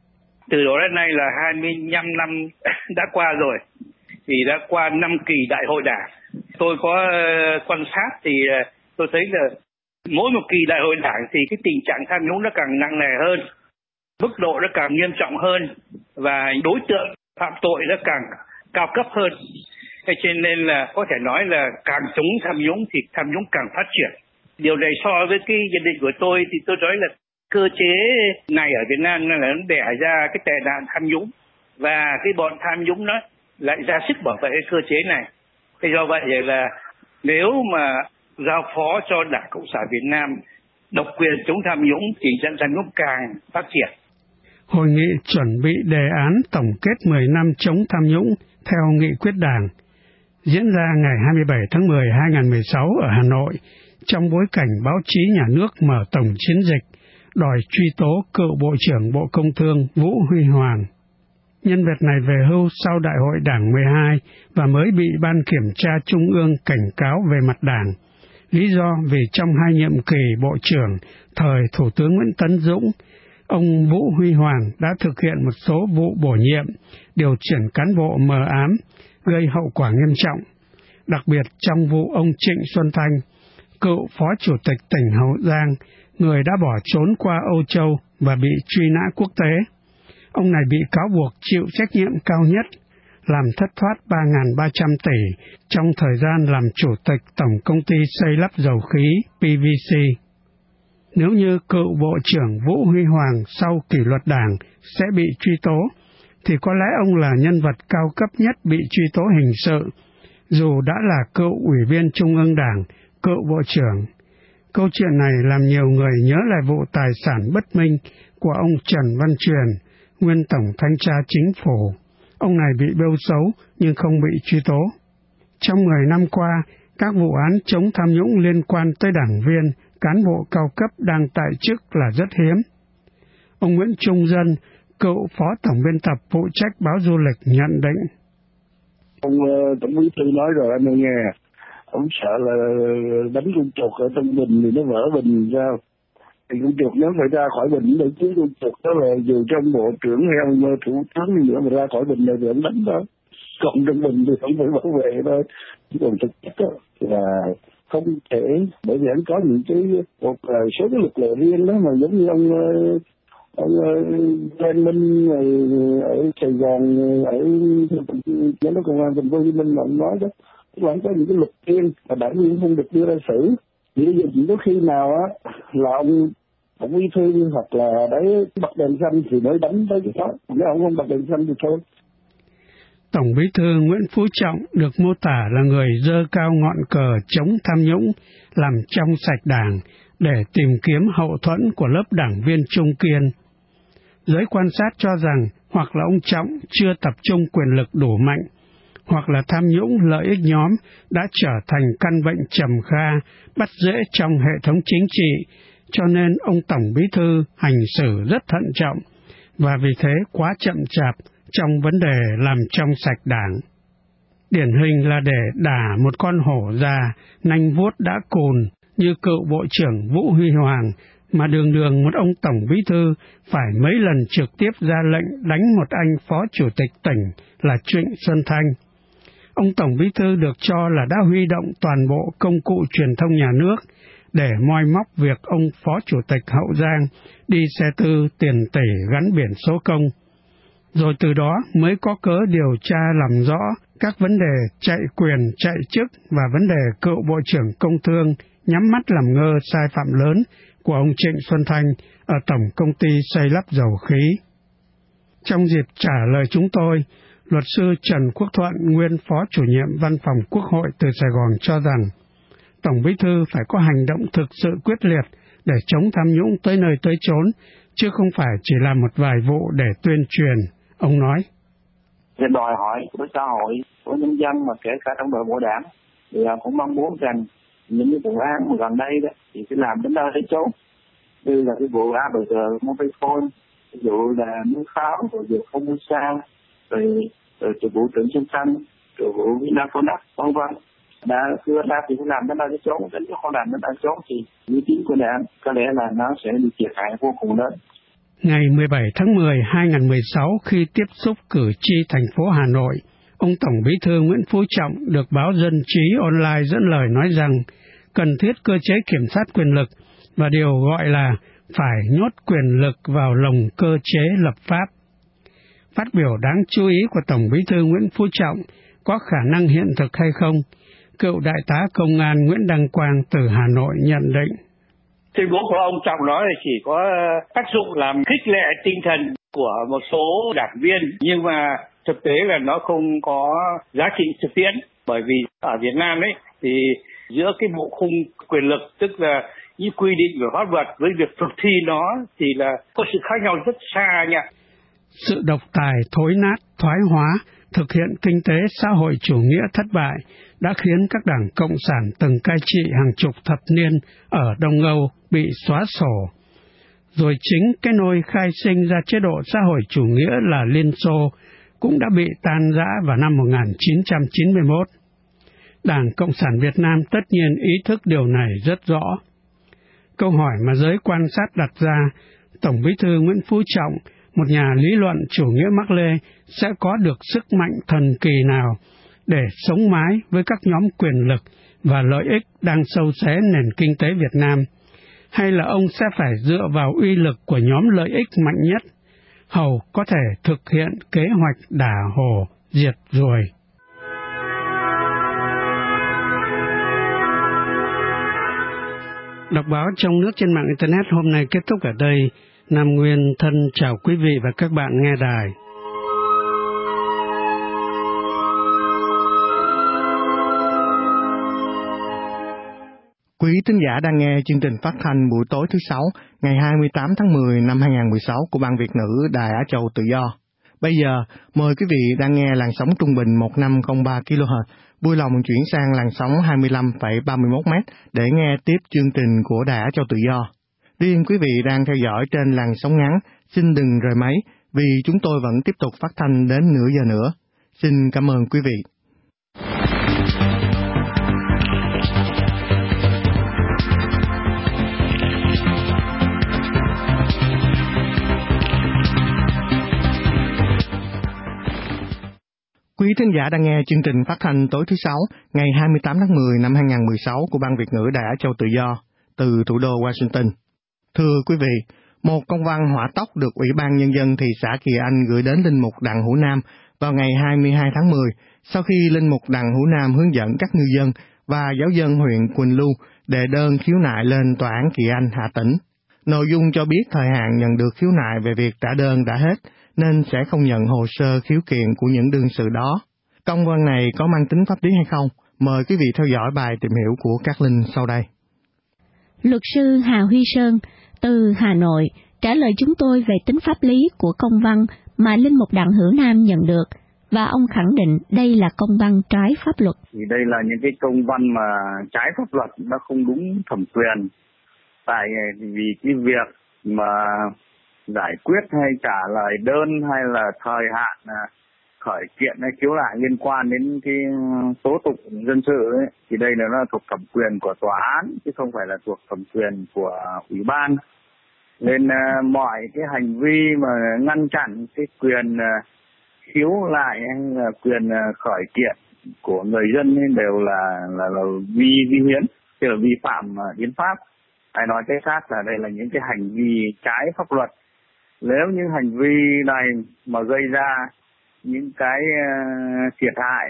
Từ đó đến nay là 25 năm đã qua rồi, thì đã qua 5 kỳ đại hội Đảng. Tôi có quan sát thì tôi thấy là mỗi một kỳ đại hội Đảng thì cái tình trạng tham nhũng nó càng nặng nề hơn, mức độ nó càng nghiêm trọng hơn và đối tượng phạm tội nó càng cao cấp hơn. Thế cho nên là có thể nói là càng chống tham nhũng thì tham nhũng càng phát triển. Điều này so với cái nhận định của tôi thì tôi nói là cơ chế này ở Việt Nam là nó đẻ ra cái tệ nạn tham nhũng, và cái bọn tham nhũng nó lại ra sức bảo vệ cái cơ chế này. Thế do vậy là nếu mà giao phó cho Đảng Cộng sản Việt Nam độc quyền chống tham nhũng thì tham nhũng càng phát triển.
Hội nghị chuẩn bị đề án tổng kết 10 năm chống tham nhũng theo nghị quyết Đảng diễn ra ngày 27 tháng 10, 2016 ở Hà Nội, trong bối cảnh báo chí nhà nước mở tổng chiến dịch đòi truy tố cựu Bộ trưởng Bộ Công Thương Vũ Huy Hoàng. Nhân vật này về hưu sau Đại hội Đảng 12 và mới bị Ban Kiểm tra Trung ương cảnh cáo về mặt Đảng. Lý do vì trong 2 nhiệm kỳ Bộ trưởng thời Thủ tướng Nguyễn Tấn Dũng, ông Vũ Huy Hoàng đã thực hiện một số vụ bổ nhiệm, điều chuyển cán bộ mờ ám, gây hậu quả nghiêm trọng. Đặc biệt trong vụ ông Trịnh Xuân Thanh, cựu Phó Chủ tịch tỉnh Hậu Giang, người đã bỏ trốn qua Âu Châu và bị truy nã quốc tế. Ông này bị cáo buộc chịu trách nhiệm cao nhất, làm thất thoát 3.300 tỷ trong thời gian làm Chủ tịch Tổng Công ty Xây lắp Dầu khí PVC. Nếu như cựu Bộ trưởng Vũ Huy Hoàng sau kỷ luật Đảng sẽ bị truy tố, thì có lẽ ông là nhân vật cao cấp nhất bị truy tố hình sự, dù đã là cựu Ủy viên Trung ương Đảng, cựu Bộ trưởng. Câu chuyện này làm nhiều người nhớ lại vụ tài sản bất minh của ông Trần Văn Truyền, nguyên Tổng Thanh tra Chính phủ. Ông này bị bêu xấu nhưng không bị truy tố. Trong 10 năm qua, các vụ án chống tham nhũng liên quan tới đảng viên, cán bộ cao cấp đang tại chức là rất hiếm. Ông Nguyễn Trung Dân, cựu Phó Tổng biên tập phụ trách báo du lịch nhận định.
Ông Tổng bí thư nói rồi anh nghe, ông sợ là đánh con chuột ở trong bình thì nó vỡ bình sao? Thì con chuột nếu phải ra khỏi bình để chứ con chuột đó là dù trong bộ trưởng hay ông thủ tướng gì nữa mà ra khỏi bình này thì ông đánh đó. Còn trong bình thì ông phải bảo vệ thôi. Chứ còn thực chất đó là không thể, bởi vì anh có những một số cái lực lượng riêng đó mà giống như ông Lê Minh ở Sài Gòn, ở giám đốc công an thành phố Hồ Chí Minh mà ông nói đó, tức là có những cái luật riêng mà đảng viên không được đưa ra xử. Thì bây giờ chỉ có khi nào á là ông Tổng bí thư hoặc là đấy bật đèn xanh thì mới đánh tới cái đó, nếu ông không bật đèn xanh thì thôi.
Tổng bí thư Nguyễn Phú Trọng được mô tả là người giơ cao ngọn cờ chống tham nhũng, làm trong sạch đảng để tìm kiếm hậu thuẫn của lớp đảng viên trung kiên. Giới quan sát cho rằng hoặc là ông Trọng chưa tập trung quyền lực đủ mạnh, hoặc là tham nhũng lợi ích nhóm đã trở thành căn bệnh trầm kha, bắt rễ trong hệ thống chính trị, cho nên ông Tổng bí thư hành xử rất thận trọng, và vì thế quá chậm chạp trong vấn đề làm trong sạch đảng. Điển hình là để đả một con hổ già, nanh vuốt đã cùn như cựu Bộ trưởng Vũ Huy Hoàng, mà đường đường một ông Tổng bí thư phải mấy lần trực tiếp ra lệnh đánh một anh Phó Chủ tịch tỉnh là Trịnh Xuân Thanh. Ông Tổng bí thư được cho là đã huy động toàn bộ công cụ truyền thông nhà nước để moi móc việc ông Phó Chủ tịch Hậu Giang đi xe tư tiền tỷ gắn biển số công. Rồi từ đó mới có cớ điều tra làm rõ các vấn đề chạy quyền, chạy chức và vấn đề cựu Bộ trưởng Công Thương nhắm mắt làm ngơ sai phạm lớn của ông Trịnh Xuân Thanh ở Tổng Công ty Xây lắp Dầu khí. Trong dịp trả lời chúng tôi, luật sư Trần Quốc Thuận, nguyên Phó Chủ nhiệm Văn phòng Quốc hội từ Sài Gòn cho rằng Tổng bí thư phải có hành động thực sự quyết liệt để chống tham nhũng tới nơi tới chốn, chứ không phải chỉ làm một vài vụ để tuyên truyền. Ông nói,
cái đòi hỏi của xã hội, của nhân dân mà kể cả trong đội bộ đảng thì cũng mong muốn rằng những cái vụ án mà gần đây đó thì phải làm đến nơi đến chốn, như là cái vụ ABG Mobile Phone, ví dụ là nước pháo, rồi vụ Formosa, rồi vụ Trịnh Xuân Thanh, rồi vụ Vinaconex, vân vân. Đã đưa ra thì phải làm đến nơi đến chốn, đến cái không làm đến nơi đến chốn thì uy tín của đảng có lẽ là nó sẽ bị thiệt hại vô cùng lớn.
Ngày 17 tháng 10, 2016, khi tiếp xúc cử tri thành phố Hà Nội, ông Tổng bí thư Nguyễn Phú Trọng được báo Dân trí online dẫn lời nói rằng cần thiết cơ chế kiểm soát quyền lực và điều gọi là phải nhốt quyền lực vào lồng cơ chế lập pháp. Phát biểu đáng chú ý của Tổng bí thư Nguyễn Phú Trọng có khả năng hiện thực hay không? Cựu Đại tá Công an Nguyễn Đăng Quang từ Hà Nội nhận định.
Tuyên bố của ông Trọng nói là chỉ có tác dụng làm khích lệ tinh thần của một số đảng viên, nhưng mà thực tế là nó không có giá trị thực tiễn, bởi vì ở Việt Nam ấy thì giữa cái bộ khung quyền lực, tức là những quy định của pháp luật với việc thực thi nó thì là có sự khác nhau rất xa nha.
Sự độc tài, thối nát, thoái hóa, thực hiện kinh tế xã hội chủ nghĩa thất bại đã khiến các đảng Cộng sản từng cai trị hàng chục thập niên ở Đông Âu bị xóa sổ. Rồi chính cái nôi khai sinh ra chế độ xã hội chủ nghĩa là Liên Xô cũng đã bị tan rã vào năm 1991. Đảng Cộng sản Việt Nam tất nhiên ý thức điều này rất rõ. Câu hỏi mà giới quan sát đặt ra, Tổng bí thư Nguyễn Phú Trọng, một nhà lý luận chủ nghĩa Mác Lê, sẽ có được sức mạnh thần kỳ nào để sống mái với các nhóm quyền lực và lợi ích đang xâu xé nền kinh tế Việt Nam, hay là ông sẽ phải dựa vào uy lực của nhóm lợi ích mạnh nhất, hầu có thể thực hiện kế hoạch đả hổ, diệt ruồi. Đọc báo trong nước trên mạng Internet hôm nay kết thúc ở đây. Nam Nguyên thân chào quý vị và các bạn nghe đài.
Quý thính giả đang nghe chương trình phát thanh buổi tối thứ Sáu, ngày 28 tháng 10 năm 2016 của Ban Việt ngữ Đài Á Châu Tự Do. Bây giờ, mời quý vị đang nghe làn sóng trung bình 1503 kHz, vui lòng chuyển sang làn sóng 25,31 m để nghe tiếp chương trình của Đài Á Châu Tự Do. Riêng quý vị đang theo dõi trên làn sóng ngắn, xin đừng rời máy vì chúng tôi vẫn tiếp tục phát thanh đến nửa giờ nữa. Xin cảm ơn quý vị. Quý thính giả đang nghe chương trình phát thanh tối thứ Sáu, ngày 28 tháng 10 năm 2016 của Ban Việt ngữ Đài Á Châu Tự Do, từ thủ đô Washington. Thưa quý vị, một công văn hỏa tốc được Ủy ban Nhân dân thị xã Kỳ Anh gửi đến Linh mục Đặng Hữu Nam vào ngày 22 tháng 10, sau khi Linh mục Đặng Hữu Nam hướng dẫn các ngư dân và giáo dân huyện Quỳnh Lưu đệ đơn khiếu nại lên Tòa án Kỳ Anh Hà Tĩnh. Nội dung cho biết thời hạn nhận được khiếu nại về việc trả đơn đã hết, nên sẽ không nhận hồ sơ khiếu kiện của những đương sự đó. Công văn này có mang tính pháp lý hay không? Mời quý vị theo dõi bài tìm hiểu của các Linh sau đây.
Luật sư Hà Huy Sơn từ Hà Nội trả lời chúng tôi về tính pháp lý của công văn mà Linh mục Đặng Hữu Nam nhận được, và ông khẳng định đây là công văn trái pháp luật.
Thì đây là những cái công văn mà trái pháp luật, nó không đúng thẩm quyền. Tại vì cái việc mà giải quyết hay trả lời đơn hay là thời hạn khởi kiện hay khiếu nại liên quan đến cái tố tụng dân sự ấy, thì đây là thuộc thẩm quyền của tòa án chứ không phải là thuộc thẩm quyền của ủy ban. Nên mọi cái hành vi mà ngăn chặn cái quyền khiếu nại hay là quyền khởi kiện của người dân ấy đều là vi hiến, tức là vi phạm hiến pháp. Hay nói cách khác là đây là những cái hành vi trái pháp luật. Nếu những hành vi này mà gây ra những cái thiệt hại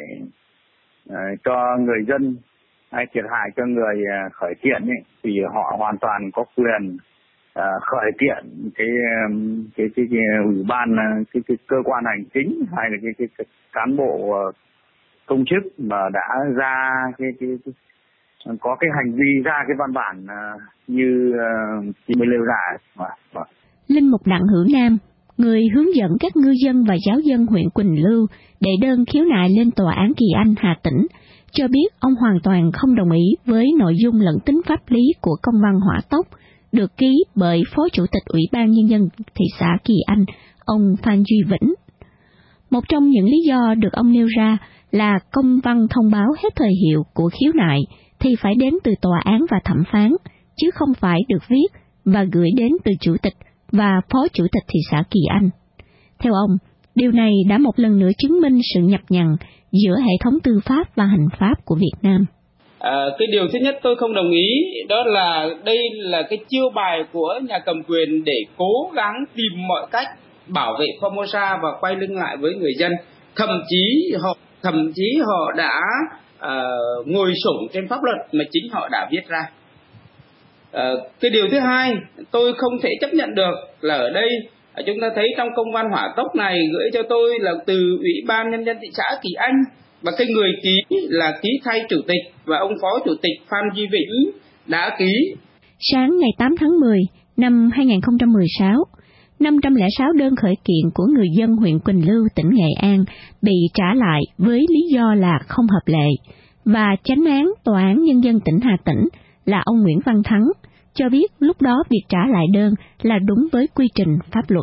cho người dân hay thiệt hại cho người khởi kiện ấy, thì họ hoàn toàn có quyền khởi kiện cái ủy ban, cái cơ quan hành chính hay là cái cán bộ công chức mà đã ra có cái hành vi ra cái văn bản như mới nêu ra.
Linh mục Đặng Hữu Nam, người hướng dẫn các ngư dân và giáo dân huyện Quỳnh Lưu đệ đơn khiếu nại lên Tòa án Kỳ Anh Hà Tĩnh, cho biết ông hoàn toàn không đồng ý với nội dung lẫn tính pháp lý của công văn hỏa tốc được ký bởi Phó Chủ tịch Ủy ban Nhân dân thị xã Kỳ Anh, ông Phan Duy Vĩnh. Một trong những lý do được ông nêu ra là công văn thông báo hết thời hiệu của khiếu nại thì phải đến từ tòa án và thẩm phán, chứ không phải được viết và gửi đến từ Chủ tịch và Phó Chủ tịch thị xã Kỳ Anh. Theo ông, điều này đã một lần nữa chứng minh sự nhập nhằng giữa hệ thống tư pháp và hành pháp của Việt Nam.
Cái điều thứ nhất tôi không đồng ý, đó là đây là cái chiêu bài của nhà cầm quyền để cố gắng tìm mọi cách bảo vệ Formosa và quay lưng lại với người dân. Thậm chí họ đã ngồi xổm trên pháp luật mà chính họ đã viết ra. Cái điều thứ hai tôi không thể chấp nhận được là ở đây chúng ta thấy trong công văn hỏa tốc này gửi cho tôi là từ Ủy ban Nhân dân thị xã Kỳ Anh, và cái người ký là ký thay chủ tịch và ông Phó Chủ tịch Phan Duy Vĩnh đã ký.
Sáng ngày 8 tháng 10 năm 2016, 506 đơn khởi kiện của người dân huyện Quỳnh Lưu, tỉnh Nghệ An bị trả lại với lý do là không hợp lệ, và chánh án Tòa án Nhân dân tỉnh Hà Tĩnh là ông Nguyễn Văn Thắng cho biết lúc đó việc trả lại đơn là đúng với quy trình pháp luật.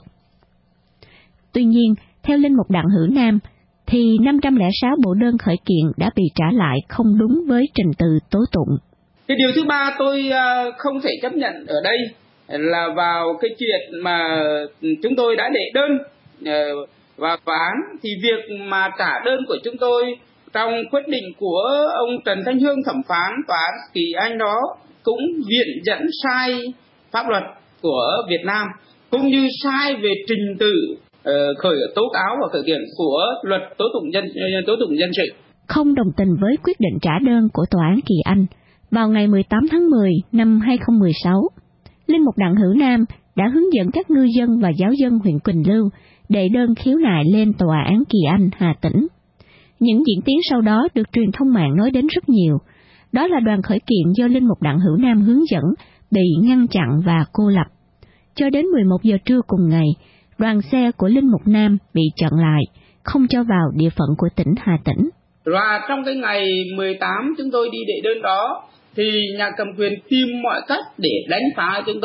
Tuy nhiên, theo Linh mục Đặng Hữu Nam, thì 506 bộ đơn khởi kiện đã bị trả lại không đúng với trình tự tố tụng.
Cái điều thứ ba tôi không thể chấp nhận ở đây là vào cái chuyện mà chúng tôi đã đệ đơn vào tòa án, thì việc mà trả đơn của chúng tôi trong quyết định của ông Trần Thanh Hương thẩm phán tòa án Kỳ Anh đó cũng viện dẫn sai pháp luật của Việt Nam, cũng như sai về trình tự khởi tố cáo và khởi kiện của luật tố tụng dân sự.
Không đồng tình với quyết định trả đơn của tòa án Kỳ Anh, vào ngày 18 tháng 10 năm 2016, Linh mục Đặng Hữu Nam đã hướng dẫn các ngư dân và giáo dân huyện Quỳnh Lưu đệ đơn khiếu nại lên Tòa án Kỳ Anh Hà Tĩnh. Những diễn tiến sau đó được truyền thông mạng nói đến rất nhiều. Đó là đoàn khởi kiện do Linh mục Đặng Hữu Nam hướng dẫn bị ngăn chặn và cô lập. Cho đến 11 giờ trưa cùng ngày, đoàn xe của Linh mục Nam bị chặn lại, không cho vào địa phận của tỉnh Hà Tĩnh.
Và trong cái ngày 18 chúng tôi đi đệ đơn đó, thì nhà cầm quyền tìm mọi cách để đánh phá chúng tôi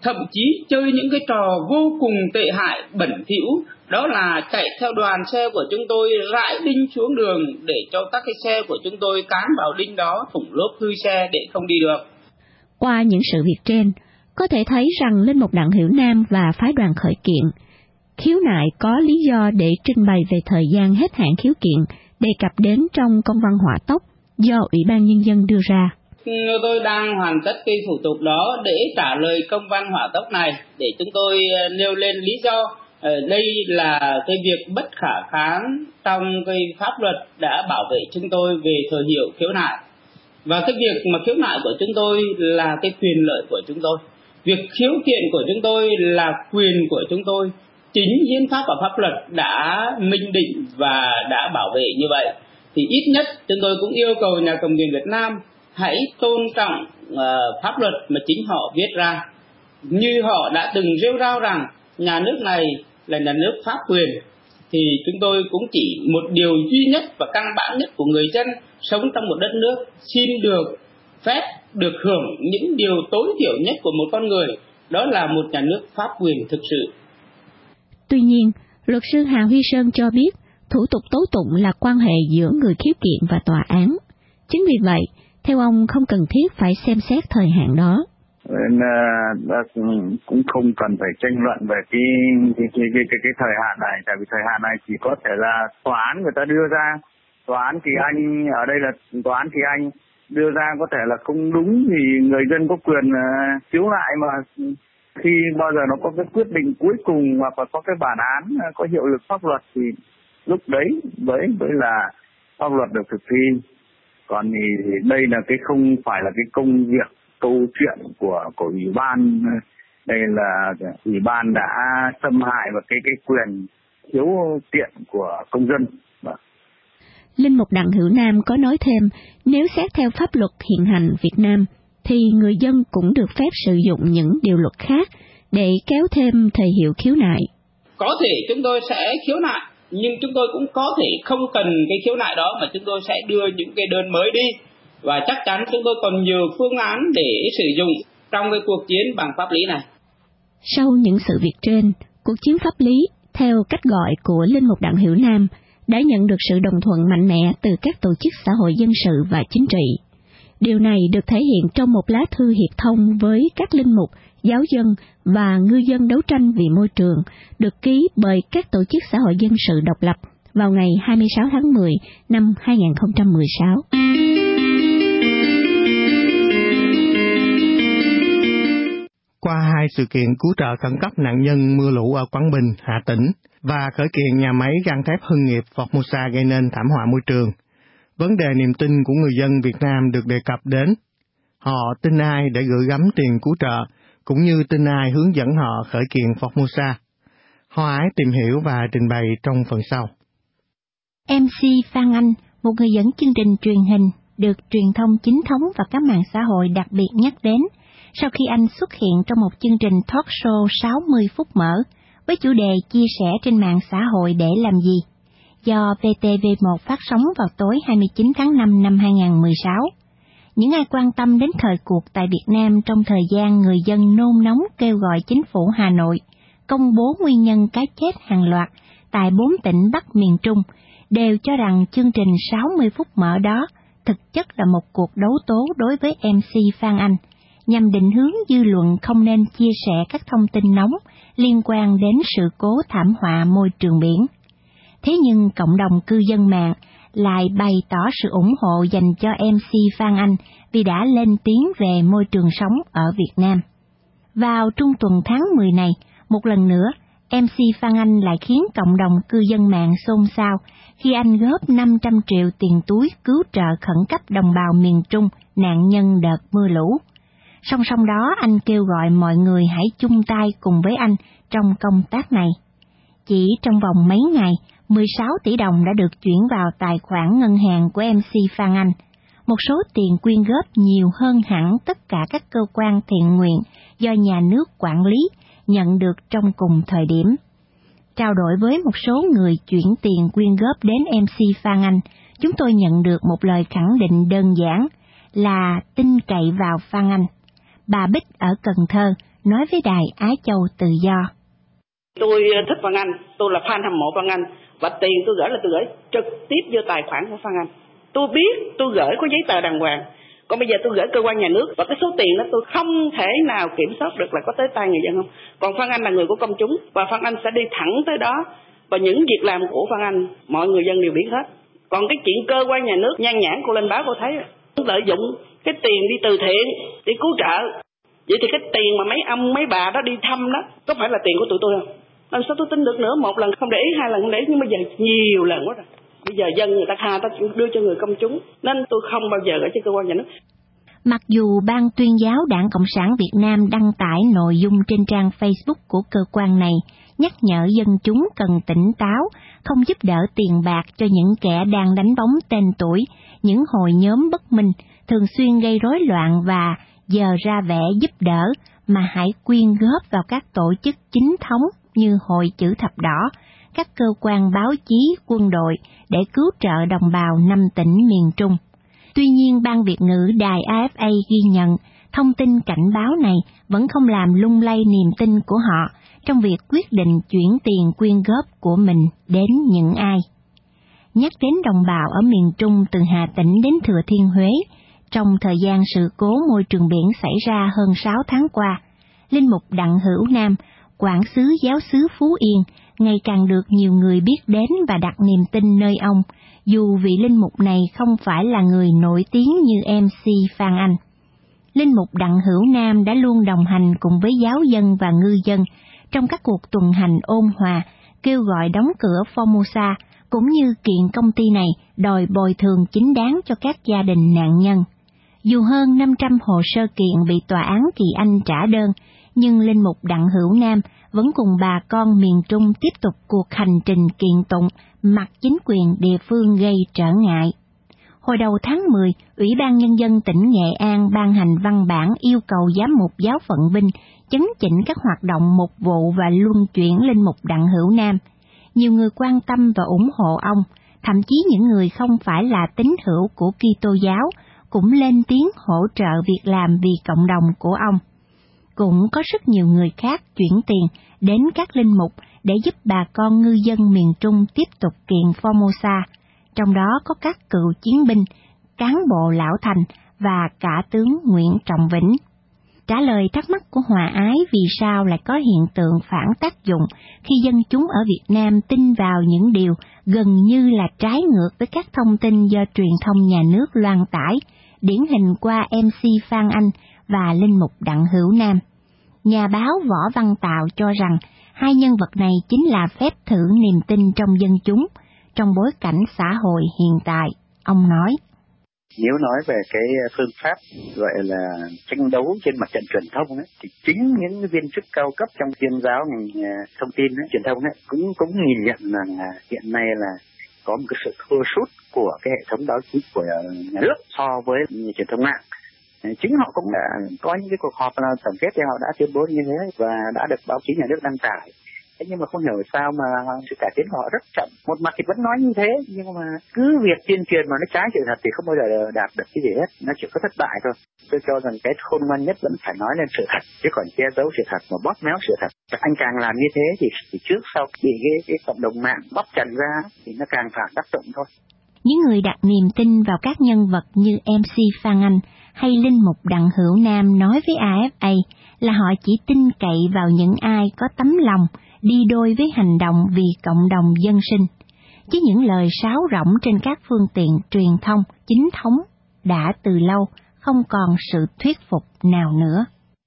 thậm chí chơi những cái trò vô cùng tệ hại, bẩn thỉu, đó là chạy theo đoàn xe của chúng tôi, rải đinh xuống đường để cho các cái xe của chúng tôi cán vào đinh đó, thủng lốp hư xe để không đi được.
Qua những sự việc trên, có thể thấy rằng Linh Mục Đặng Hiểu Nam và phái đoàn khởi kiện khiếu nại có lý do để trình bày về thời gian hết hạn khiếu kiện đề cập đến trong công văn hỏa tốc do Ủy ban Nhân dân đưa ra.
Tôi đang hoàn tất cái thủ tục đó để trả lời công văn hỏa tốc này, để chúng tôi nêu lên lý do. Đây là cái việc bất khả kháng trong cái pháp luật đã bảo vệ chúng tôi về thời hiệu khiếu nại. Và cái việc mà khiếu nại của chúng tôi là cái quyền lợi của chúng tôi. Việc khiếu kiện của chúng tôi là quyền của chúng tôi. Chính hiến pháp và pháp luật đã minh định và đã bảo vệ như vậy. Thì ít nhất chúng tôi cũng yêu cầu nhà cầm quyền Việt Nam hãy tôn trọng pháp luật mà chính họ viết ra. Như họ đã từng rêu rao rằng nhà nước này là nhà nước pháp quyền, thì chúng tôi cũng chỉ một điều duy nhất và căn bản nhất của người dân sống trong một đất nước xin được phép được hưởng những điều tối thiểu nhất của một con người, đó là một nhà nước pháp quyền thực sự.
Tuy nhiên, luật sư Hà Huy Sơn cho biết thủ tục tố tụng là quan hệ giữa người khiếu kiện và tòa án. Chính vì vậy, theo ông không cần thiết phải xem xét thời hạn đó.
Nên cũng không cần phải tranh luận về cái thời hạn này, tại vì thời hạn này chỉ có thể là tòa án người ta đưa ra. Tòa án Kỳ Anh, ở đây là tòa án Kỳ Anh đưa ra có thể là không đúng thì người dân có quyền khiếu nại, mà khi bao giờ nó có cái quyết định cuối cùng hoặc là có cái bản án có hiệu lực pháp luật thì lúc đấy mới là pháp luật được thực thi. Còn thì đây là cái không phải là cái công việc câu chuyện của ủy ban, đây là ủy ban đã xâm hại vào cái quyền khiếu kiện của công dân.
Linh Mục Đặng Hữu Nam có nói thêm, nếu xét theo pháp luật hiện hành Việt Nam, thì người dân cũng được phép sử dụng những điều luật khác để kéo thêm thời hiệu khiếu nại.
Có thể chúng tôi sẽ khiếu nại, nhưng chúng tôi cũng có thể không cần cái khiếu nại đó mà chúng tôi sẽ đưa những cái đơn mới đi. Và chắc chắn chúng tôi còn nhiều phương án để sử dụng trong cái cuộc chiến bằng pháp lý này.
Sau những sự việc trên, cuộc chiến pháp lý, theo cách gọi của Linh Mục Đặng Hữu Nam, đã nhận được sự đồng thuận mạnh mẽ từ các tổ chức xã hội dân sự và chính trị. Điều này được thể hiện trong một lá thư hiệp thông với các linh mục, giáo dân và ngư dân đấu tranh vì môi trường, được ký bởi các tổ chức xã hội dân sự độc lập vào ngày 26 tháng 10 năm 2016.
Qua hai sự kiện cứu trợ khẩn cấp nạn nhân mưa lũ ở Quảng Bình, Hà Tĩnh và khởi kiện nhà máy gang thép Hưng Nghiệp Formosa gây nên thảm họa môi trường, vấn đề niềm tin của người dân Việt Nam được đề cập đến. Họ tin ai để gửi gắm tiền cứu trợ, cũng như tin ai hướng dẫn họ khởi kiện Formosa. Hoa Ái tìm hiểu và trình bày trong phần sau.
MC Phan Anh, một người dẫn chương trình truyền hình, được truyền thông chính thống và các mạng xã hội đặc biệt nhắc đến sau khi anh xuất hiện trong một chương trình talk show 60 phút mở với chủ đề chia sẻ trên mạng xã hội để làm gì, do VTV1 phát sóng vào tối 29 tháng 5 năm 2016. Những ai quan tâm đến thời cuộc tại Việt Nam trong thời gian người dân nôn nóng kêu gọi chính phủ Hà Nội công bố nguyên nhân cái chết hàng loạt tại 4 tỉnh Bắc miền Trung đều cho rằng chương trình 60 phút mở đó thực chất là một cuộc đấu tố đối với MC Phan Anh, nhằm định hướng dư luận không nên chia sẻ các thông tin nóng liên quan đến sự cố thảm họa môi trường biển. Thế nhưng cộng đồng cư dân mạng lại bày tỏ sự ủng hộ dành cho MC Phan Anh vì đã lên tiếng về môi trường sống ở Việt Nam. Vào trung tuần tháng 10 này, một lần nữa, MC Phan Anh lại khiến cộng đồng cư dân mạng xôn xao khi anh góp 500 triệu tiền túi cứu trợ khẩn cấp đồng bào miền Trung nạn nhân đợt mưa lũ. Song song đó, anh kêu gọi mọi người hãy chung tay cùng với anh trong công tác này. Chỉ trong vòng mấy ngày, 16 tỷ đồng đã được chuyển vào tài khoản ngân hàng của MC Phan Anh, một số tiền quyên góp nhiều hơn hẳn tất cả các cơ quan thiện nguyện do nhà nước quản lý nhận được trong cùng thời điểm. Trao đổi với một số người chuyển tiền quyên góp đến MC Phan Anh, chúng tôi nhận được một lời khẳng định đơn giản là tin cậy vào Phan Anh. Bà Bích ở Cần Thơ nói với đài Á Châu Tự Do.
Tôi thích Phan Anh, tôi là fan hâm mộ Phan Anh, và tiền tôi gửi là tôi gửi trực tiếp vô tài khoản của Phan Anh. Tôi biết tôi gửi có giấy tờ đàng hoàng, còn bây giờ tôi gửi cơ quan nhà nước và cái số tiền đó tôi không thể nào kiểm soát được là có tới tay người dân không. Còn Phan Anh là người của công chúng và Phan Anh sẽ đi thẳng tới đó, và những việc làm của Phan Anh mọi người dân đều biết hết. Còn cái chuyện cơ quan nhà nước nhan nhản cô lên báo cô thấy lợi dụng cái tiền đi từ thiện, đi cứu trợ. Vậy thì cái tiền mà mấy ông mấy bà đó đi thăm đó có phải là tiền của tụi tôi không? Làm sao tôi tin được nữa? Một lần không để ý, hai lần không để ý, nhưng bây giờ nhiều lần quá rồi. Bây giờ dân người ta tha, ta đưa cho người công chúng, nên tôi không bao giờ ở trên cơ quan nhà nước.
Mặc dù Ban Tuyên giáo Đảng Cộng sản Việt Nam đăng tải nội dung trên trang Facebook của cơ quan này, nhắc nhở dân chúng cần tỉnh táo, không giúp đỡ tiền bạc cho những kẻ đang đánh bóng tên tuổi, những hội nhóm bất minh, thường xuyên gây rối loạn và giờ ra vẻ giúp đỡ, mà hãy quyên góp vào các tổ chức chính thống như Hội Chữ Thập Đỏ, các cơ quan báo chí, quân đội để cứu trợ đồng bào 5 tỉnh miền Trung. Tuy nhiên, Ban Việt ngữ Đài AFA ghi nhận thông tin cảnh báo này vẫn không làm lung lay niềm tin của họ trong việc quyết định chuyển tiền quyên góp của mình đến những ai. Nhắc đến đồng bào ở miền Trung từ Hà Tĩnh đến Thừa Thiên Huế, trong thời gian sự cố môi trường biển xảy ra hơn 6 tháng qua, Linh mục Đặng Hữu Nam, quản xứ giáo xứ Phú Yên, ngày càng được nhiều người biết đến và đặt niềm tin nơi ông, dù vị linh mục này không phải là người nổi tiếng như MC Phan Anh. Linh mục Đặng Hữu Nam đã luôn đồng hành cùng với giáo dân và ngư dân trong các cuộc tuần hành ôn hòa, kêu gọi đóng cửa Formosa, cũng như kiện công ty này đòi bồi thường chính đáng cho các gia đình nạn nhân. Dù hơn 500 hồ sơ kiện bị tòa án Kỳ Anh trả đơn, nhưng Linh mục Đặng Hữu Nam vẫn cùng bà con miền Trung tiếp tục cuộc hành trình kiện tụng mặc chính quyền địa phương gây trở ngại. Hồi đầu tháng 10, Ủy ban Nhân dân tỉnh Nghệ An ban hành văn bản yêu cầu giám mục giáo phận Vinh chấn chỉnh các hoạt động mục vụ và luân chuyển Linh mục Đặng Hữu Nam. Nhiều người quan tâm và ủng hộ ông, thậm chí những người không phải là tín hữu của Kitô giáo cũng lên tiếng hỗ trợ việc làm vì cộng đồng của ông. Cũng có rất nhiều người khác chuyển tiền đến các linh mục để giúp bà con ngư dân miền Trung tiếp tục kiện Formosa, trong đó có các cựu chiến binh, cán bộ lão thành và cả tướng Nguyễn Trọng Vĩnh. Trả lời thắc mắc của Hòa Ái vì sao lại có hiện tượng phản tác dụng khi dân chúng ở Việt Nam tin vào những điều gần như là trái ngược với các thông tin do truyền thông nhà nước loan tải, điển hình qua MC Phan Anh và linh mục Đặng Hữu Nam. Nhà báo Võ Văn Tạo cho rằng hai nhân vật này chính là phép thử niềm tin trong dân chúng trong bối cảnh xã hội hiện tại. Ông nói:
Nếu nói về cái phương pháp gọi là tranh đấu trên mặt trận truyền thông ấy, thì chính những viên chức cao cấp trong tuyên giáo ngành thông tin ấy, truyền thông ấy, cũng nhìn nhận rằng hiện nay là có một cái sự thua sút của cái hệ thống báo chí của nhà nước so với truyền thông mạng. Chính họ cũng đã có những cái cuộc họp tổng kết thì họ đã tuyên bố như thế và đã được báo chí nhà nước đăng tải. Thế nhưng mà không hiểu sao mà sự cải tiến của họ rất chậm. Một mặt thì vẫn nói như thế, nhưng mà cứ việc tuyên truyền mà nó trái sự thật thì không bao giờ đạt được cái gì hết, nó chỉ có thất bại thôi. Tôi cho rằng cái khôn ngoan nhất vẫn phải nói lên sự thật, chứ còn che giấu sự thật và bóp méo sự thật. Anh càng làm như thế thì trước sau bị cái cộng đồng mạng bóc trần ra thì nó càng phản tác dụng thôi.
Những người đặt niềm tin vào các nhân vật như MC Phan Anh hay linh mục Đặng Hữu Nam nói với AFA là họ chỉ tin cậy vào những ai có tấm lòng đi đôi với hành động vì cộng đồng dân sinh, chứ những lời sáo rỗng trên các phương tiện truyền thông chính thống đã từ lâu không còn sự thuyết phục nào nữa.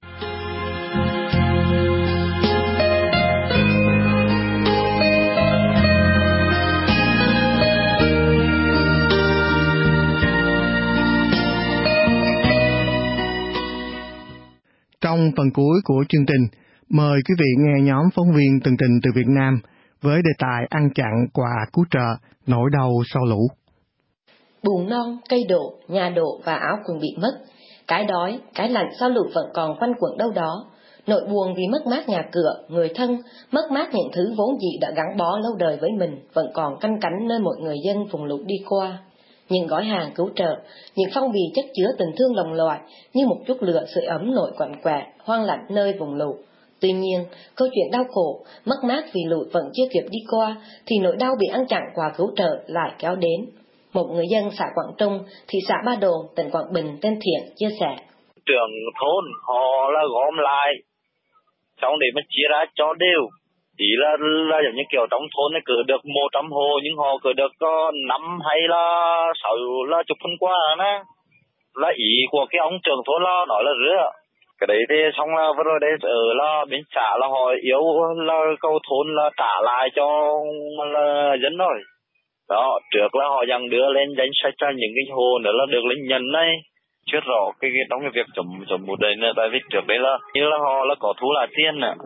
Trong phần cuối của chương trình, mời quý vị nghe nhóm phóng viên tường trình từ Việt Nam với đề tài ăn chặn quà cứu trợ, nỗi đau sau lũ.
Bùn non, cây đổ, nhà đổ và áo quần bị mất. Cái đói, cái lạnh sau lũ vẫn còn quanh quẩn đâu đó. Nỗi buồn vì mất mát nhà cửa, người thân, mất mát những thứ vốn dĩ đã gắn bó lâu đời với mình vẫn còn canh cánh nơi mọi người dân vùng lũ đi qua. những gói hàng cứu trợ, những phong bì chất chứa tình thương đồng loại như một chút lửa sưởi ấm nổi quặn quẹ, hoang lạnh nơi vùng lũ. Tuy nhiên, câu chuyện đau khổ, mất mát vì lũ vẫn chưa kịp đi qua, thì nỗi đau bị ăn chặn quà cứu trợ lại kéo đến. Một người dân xã Quảng Trung, thị xã Ba Đồn, tỉnh Quảng Bình tên Thiện chia sẻ.
Trưởng thôn họ là gom lại, xong để mà chia ra cho đều. Chỉ là giống như kiểu trong thôn này cử được 100 hộ, nhưng họ cử được có 5 hay là 6 là chục phần quà nè. Là ý của cái ông trưởng thôn là nói là rứa. Cái đấy thì xong là vừa rồi đấy ở là bên xã là họ yếu là câu thôn là trả lại cho là dân rồi. Đó, trước là họ dần đưa lên danh sách cho những cái hồ nữa là được lên nhận này. Chưa rõ cái trong cái việc chấm một đấy nữa, tại vì trước đấy là như là họ là có thu lại tiền nè.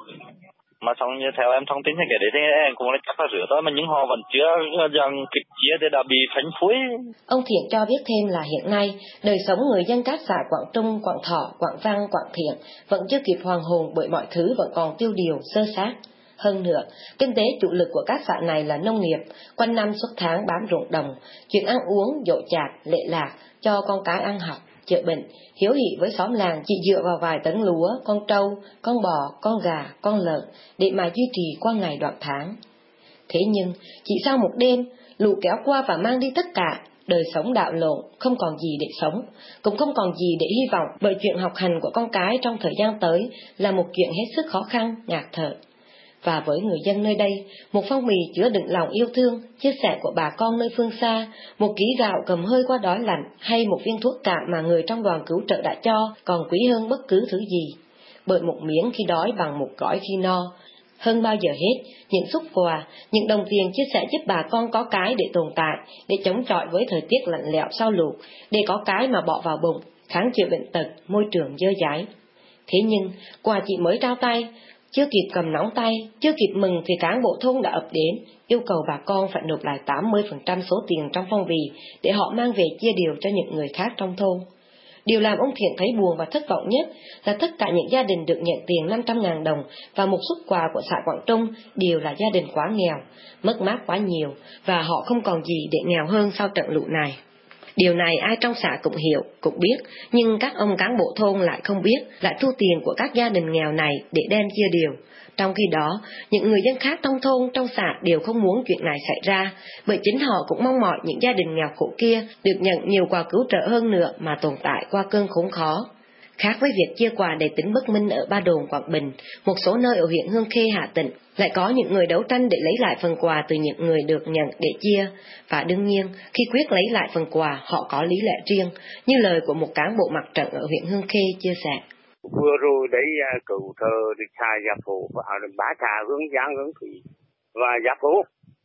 Mà xong như theo em thông tin thì cái đấy thì em cũng là chắc là rửa thôi, mà những họ vẫn chưa dần kịp chia thì đã bị phanh phui.
Ông Thiện cho biết thêm là hiện nay, đời sống người dân các xã Quảng Trung, Quảng Thọ, Quảng Văn, Quảng Thiện vẫn chưa kịp hoàn hồn bởi mọi thứ vẫn còn tiêu điều, sơ sát. Hơn nữa, kinh tế chủ lực của các xã này là nông nghiệp, quanh năm suốt tháng bám ruộng đồng, chuyện ăn uống, dỗ chạp, lệ lạc, cho con cái ăn học, chữa bệnh, hiếu hỉ với xóm làng chỉ dựa vào vài tấn lúa, con trâu, con bò, con gà, con lợn để mà duy trì qua ngày đoạn tháng. Thế nhưng, chỉ sau một đêm, lũ kéo qua và mang đi tất cả, đời sống đảo lộn, không còn gì để sống, cũng không còn gì để hy vọng, bởi chuyện học hành của con cái trong thời gian tới là một chuyện hết sức khó khăn, ngạt thở. Và với người dân nơi đây, một phong bì chứa đựng lòng yêu thương, chia sẻ của bà con nơi phương xa, một ký gạo cầm hơi qua đói lạnh hay một viên thuốc cạn mà người trong đoàn cứu trợ đã cho còn quý hơn bất cứ thứ gì. Bởi một miếng khi đói bằng một gói khi no. Hơn bao giờ hết, những suất quà, những đồng tiền chia sẻ giúp bà con có cái để tồn tại, để chống chọi với thời tiết lạnh lẽo sau lụt, để có cái mà bỏ vào bụng, kháng chữa bệnh tật, môi trường dơ dáy. Thế nhưng, quà chỉ mới trao tay, chưa kịp cầm nóng tay, chưa kịp mừng thì cán bộ thôn đã ập đến, yêu cầu bà con phải nộp lại 80% số tiền trong phong bì để họ mang về chia đều cho những người khác trong thôn. Điều làm ông Thiện thấy buồn và thất vọng nhất là tất cả những gia đình được nhận tiền 500.000 đồng và một suất quà của xã Quảng Trung đều là gia đình quá nghèo, mất mát quá nhiều và họ không còn gì để nghèo hơn sau trận lũ này. Điều này ai trong xã cũng hiểu, cũng biết, nhưng các ông cán bộ thôn lại không biết, lại thu tiền của các gia đình nghèo này để đem chia đều. Trong khi đó, những người dân khác trong thôn, trong xã đều không muốn chuyện này xảy ra, bởi chính họ cũng mong mỏi những gia đình nghèo khổ kia được nhận nhiều quà cứu trợ hơn nữa mà tồn tại qua cơn khốn khó. Khác với việc chia quà đầy tính bất minh ở Ba Đồn, Quảng Bình, một số nơi ở huyện Hương Khê, Hà Tĩnh lại có những người đấu tranh để lấy lại phần quà từ những người được nhận để chia. Và đương nhiên, khi quyết lấy lại phần quà, họ có lý lẽ riêng, như lời của một cán bộ mặt trận ở huyện Hương Khê chia sẻ.
Vừa rồi đấy cựu thờ được xà Gia Phổ và bá trà hướng Giang hướng Thủy và Gia Phổ.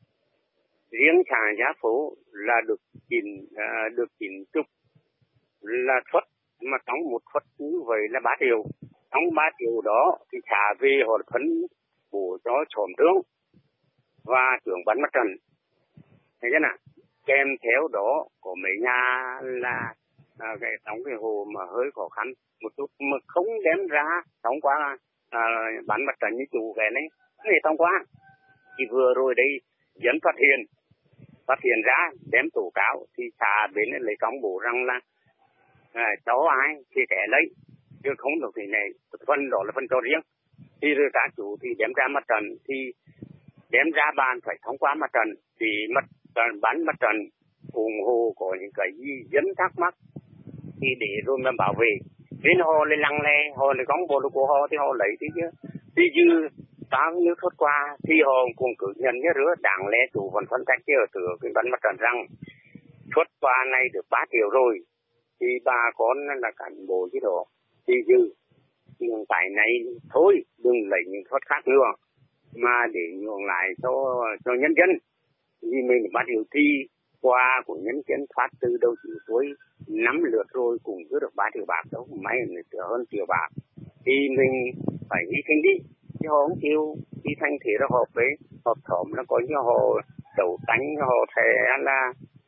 Riêng xà Gia Phổ là được 90 là suất, mà trong một suất như vậy là 3 triệu. Trong 3 triệu đó thì xà về họ phấn bổ cho xóm trưởng và trưởng ban mặt trận. Thấy chưa nào? Kèm theo đó có mấy nhà là cái đóng cái hồ mà hơi khó khăn một chút mà không đem ra đóng qua bán mặt trận như chủ cái này người thông qua. Thì vừa rồi đây dẫn phát hiện ra đem tố cáo thì xã bên lấy công bố rằng là cháu ai thì kẻ lấy chứ không được thì này phân đó là phân cho riêng. Thì rồi cả chủ thì đem ra mặt trận thì đem ra bàn phải thông qua mặt trận thì bán mặt trận ủng hộ có những cái gì dân thắc mắc thì để rồi mà bảo vệ bên họ lại lăng lè họ lại công bố của họ thì họ lấy thì như ta nếu thoát qua thì họ cũng cử nhận nhớ rứa đáng lẽ chủ vẫn phân cách chứ ở từ cái bán mặt trận rằng thoát qua này được 3 triệu rồi thì bà con là cán bộ chứ đó thì dư nhưng tại này thôi đừng lấy những thoát khác nữa mà để nhường lại cho nhân dân vì mình 3 triệu thì qua của nhân dân thoát từ đầu chỉ cuối 5 lượt rồi cũng cứ được 3 triệu bạc đâu mấy người hơn triệu bạc thì mình phải hy sinh đi chứ họ không chịu đi thanh thế nó họp với họp thỏm nó có như họ đầu tánh họ thề là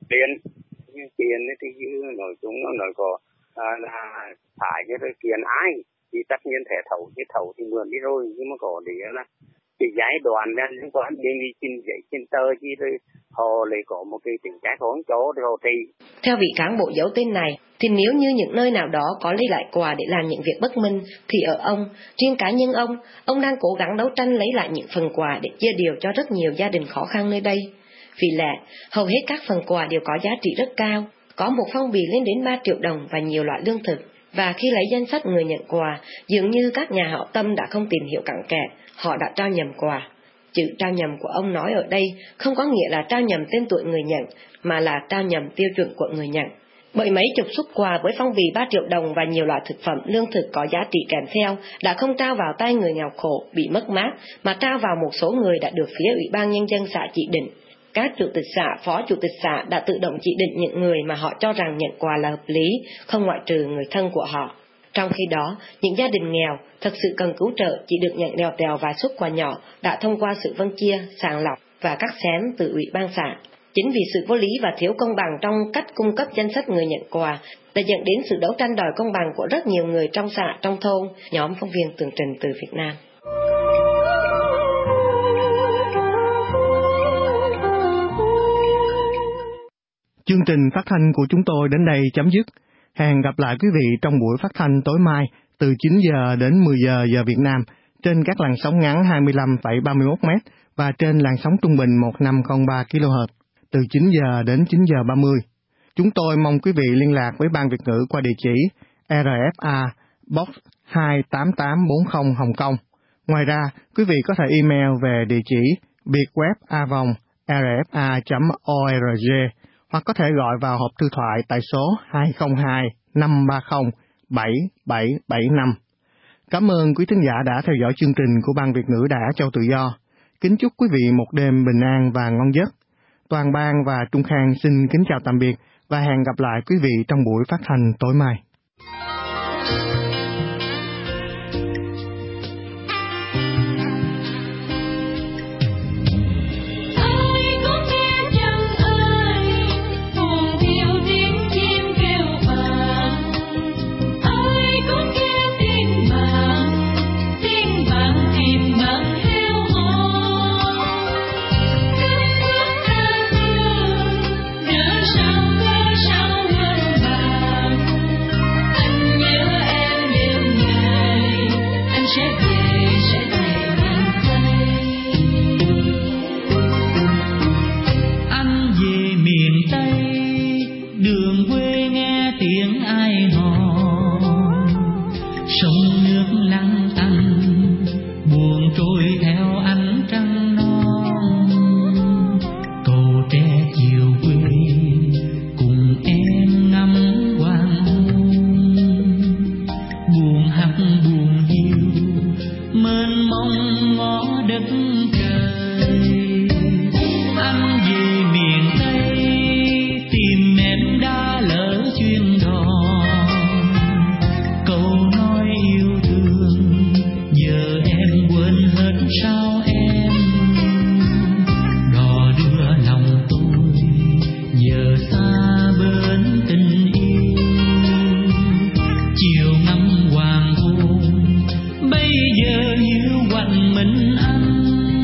tiền thì nói chúng nó nói có là phải như thế tiền ai thì tất nhiên thẻ thầu chứ thầu thì mượn đi rồi nhưng mà có để là cái giai đoạn liên quan đến trên tờ chi rồi họ lại có một cái tình trạng hỗn chỗ để họ trị.
Theo vị cán bộ giấu tên này, thì nếu như những nơi nào đó có lấy lại quà để làm những việc bất minh, thì ở ông, riêng cá nhân ông đang cố gắng đấu tranh lấy lại những phần quà để chia đều cho rất nhiều gia đình khó khăn nơi đây. Vì lẽ, hầu hết các phần quà đều có giá trị rất cao, có một phong bì lên đến 3 triệu đồng và nhiều loại lương thực. Và khi lấy danh sách người nhận quà, dường như các nhà hảo tâm đã không tìm hiểu cặn kẽ, họ đã trao nhầm quà. Chữ trao nhầm của ông nói ở đây không có nghĩa là trao nhầm tên tuổi người nhận, mà là trao nhầm tiêu chuẩn của người nhận. Bởi mấy chục suất quà với phong bì 3 triệu đồng và nhiều loại thực phẩm, lương thực có giá trị kèm theo đã không trao vào tay người nghèo khổ, bị mất mát, mà trao vào một số người đã được phía Ủy ban Nhân dân xã chỉ định. Các chủ tịch xã, phó chủ tịch xã đã tự động chỉ định những người mà họ cho rằng nhận quà là hợp lý, không ngoại trừ người thân của họ. Trong khi đó, những gia đình nghèo thật sự cần cứu trợ chỉ được nhận lèo tèo vài suất quà nhỏ đã thông qua sự phân chia, sàng lọc và cắt xén từ Ủy ban xã. Chính vì sự vô lý và thiếu công bằng trong cách cung cấp danh sách người nhận quà đã dẫn đến sự đấu tranh đòi công bằng của rất nhiều người trong xã, trong thôn. Nhóm phóng viên tường trình từ Việt Nam.
Chương trình phát thanh của chúng tôi đến đây chấm dứt. Hẹn gặp lại quý vị trong buổi phát thanh tối mai từ 9 giờ đến 10 giờ giờ Việt Nam trên các làn sóng ngắn 25,31 m và trên làn sóng trung bình 1503 kHz từ 9 giờ đến 9 giờ 30. Chúng tôi mong quý vị liên lạc với Ban Việt ngữ qua địa chỉ RFA Box 28840 Hồng Kông. Ngoài ra, quý vị có thể email về địa chỉ vietweb@rfa.org hoặc có thể gọi vào hộp thư thoại tại số 202 530 7775. Cảm ơn quý thính giả đã theo dõi chương trình của Ban Việt ngữ Đài Á Châu Tự Do. Kính chúc quý vị một đêm bình an và ngon giấc. Toàn ban và Trung Khang xin kính chào tạm biệt và hẹn gặp lại quý vị trong buổi phát thanh tối mai.
Bây giờ hiu quạnh mình anh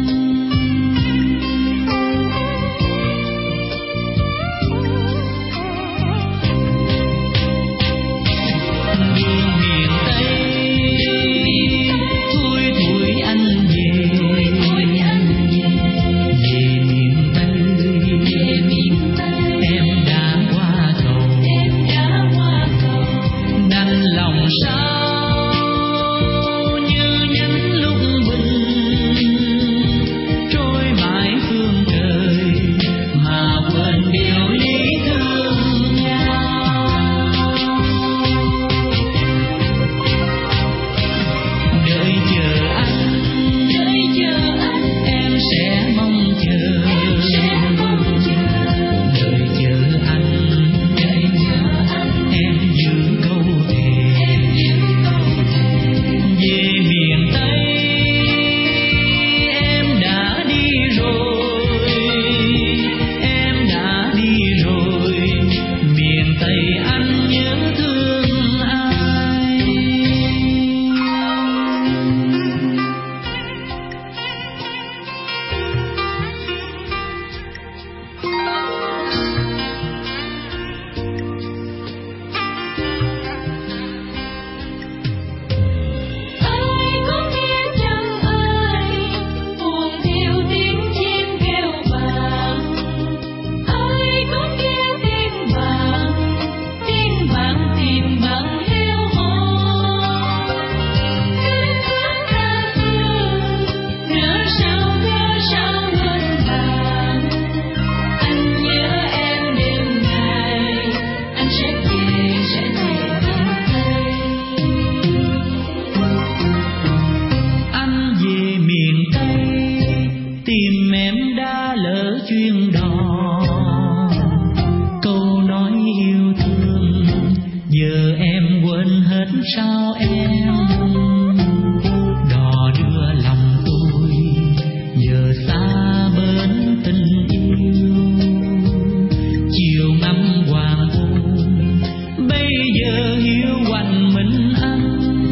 miền Tây tìm em đã lỡ chuyên đò, câu nói yêu thương giờ em quên hết sao em. Đò đưa lòng tôi giờ xa bến tình yêu, chiều ngắm hoàng hôn bây giờ hiu quạnh mình anh.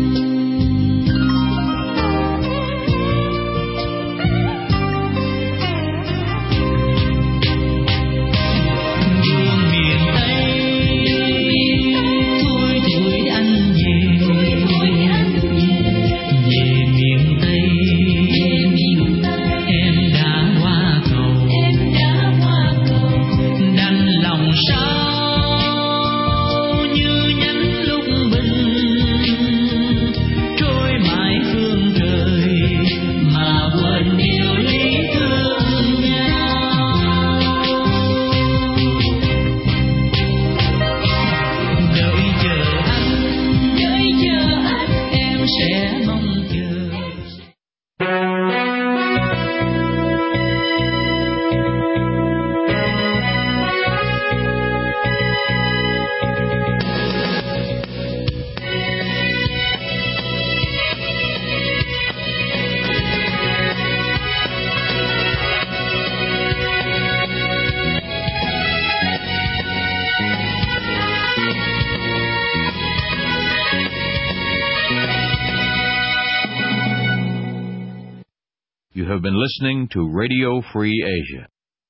You have been listening to Radio Free Asia.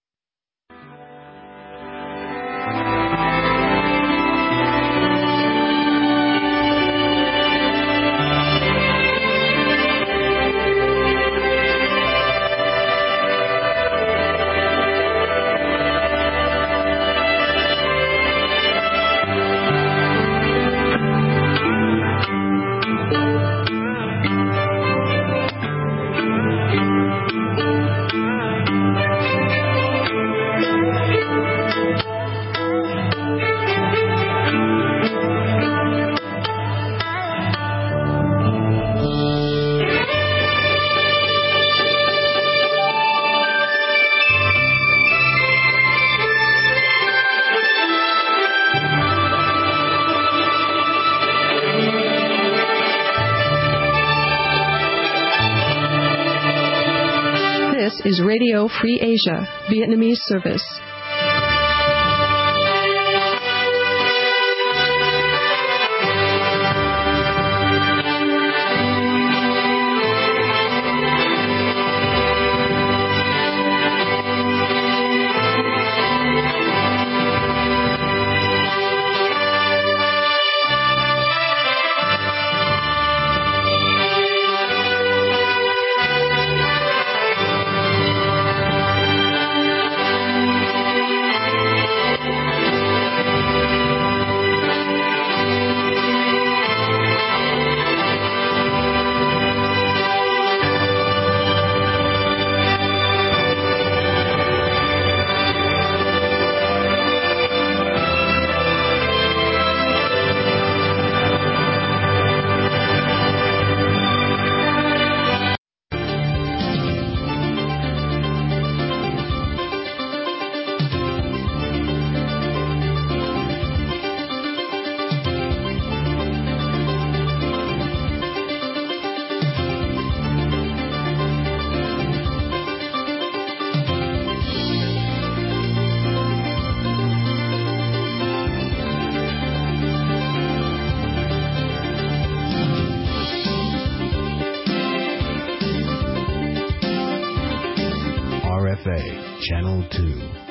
This is Radio Free Asia, Vietnamese service.
RFA, Channel 2.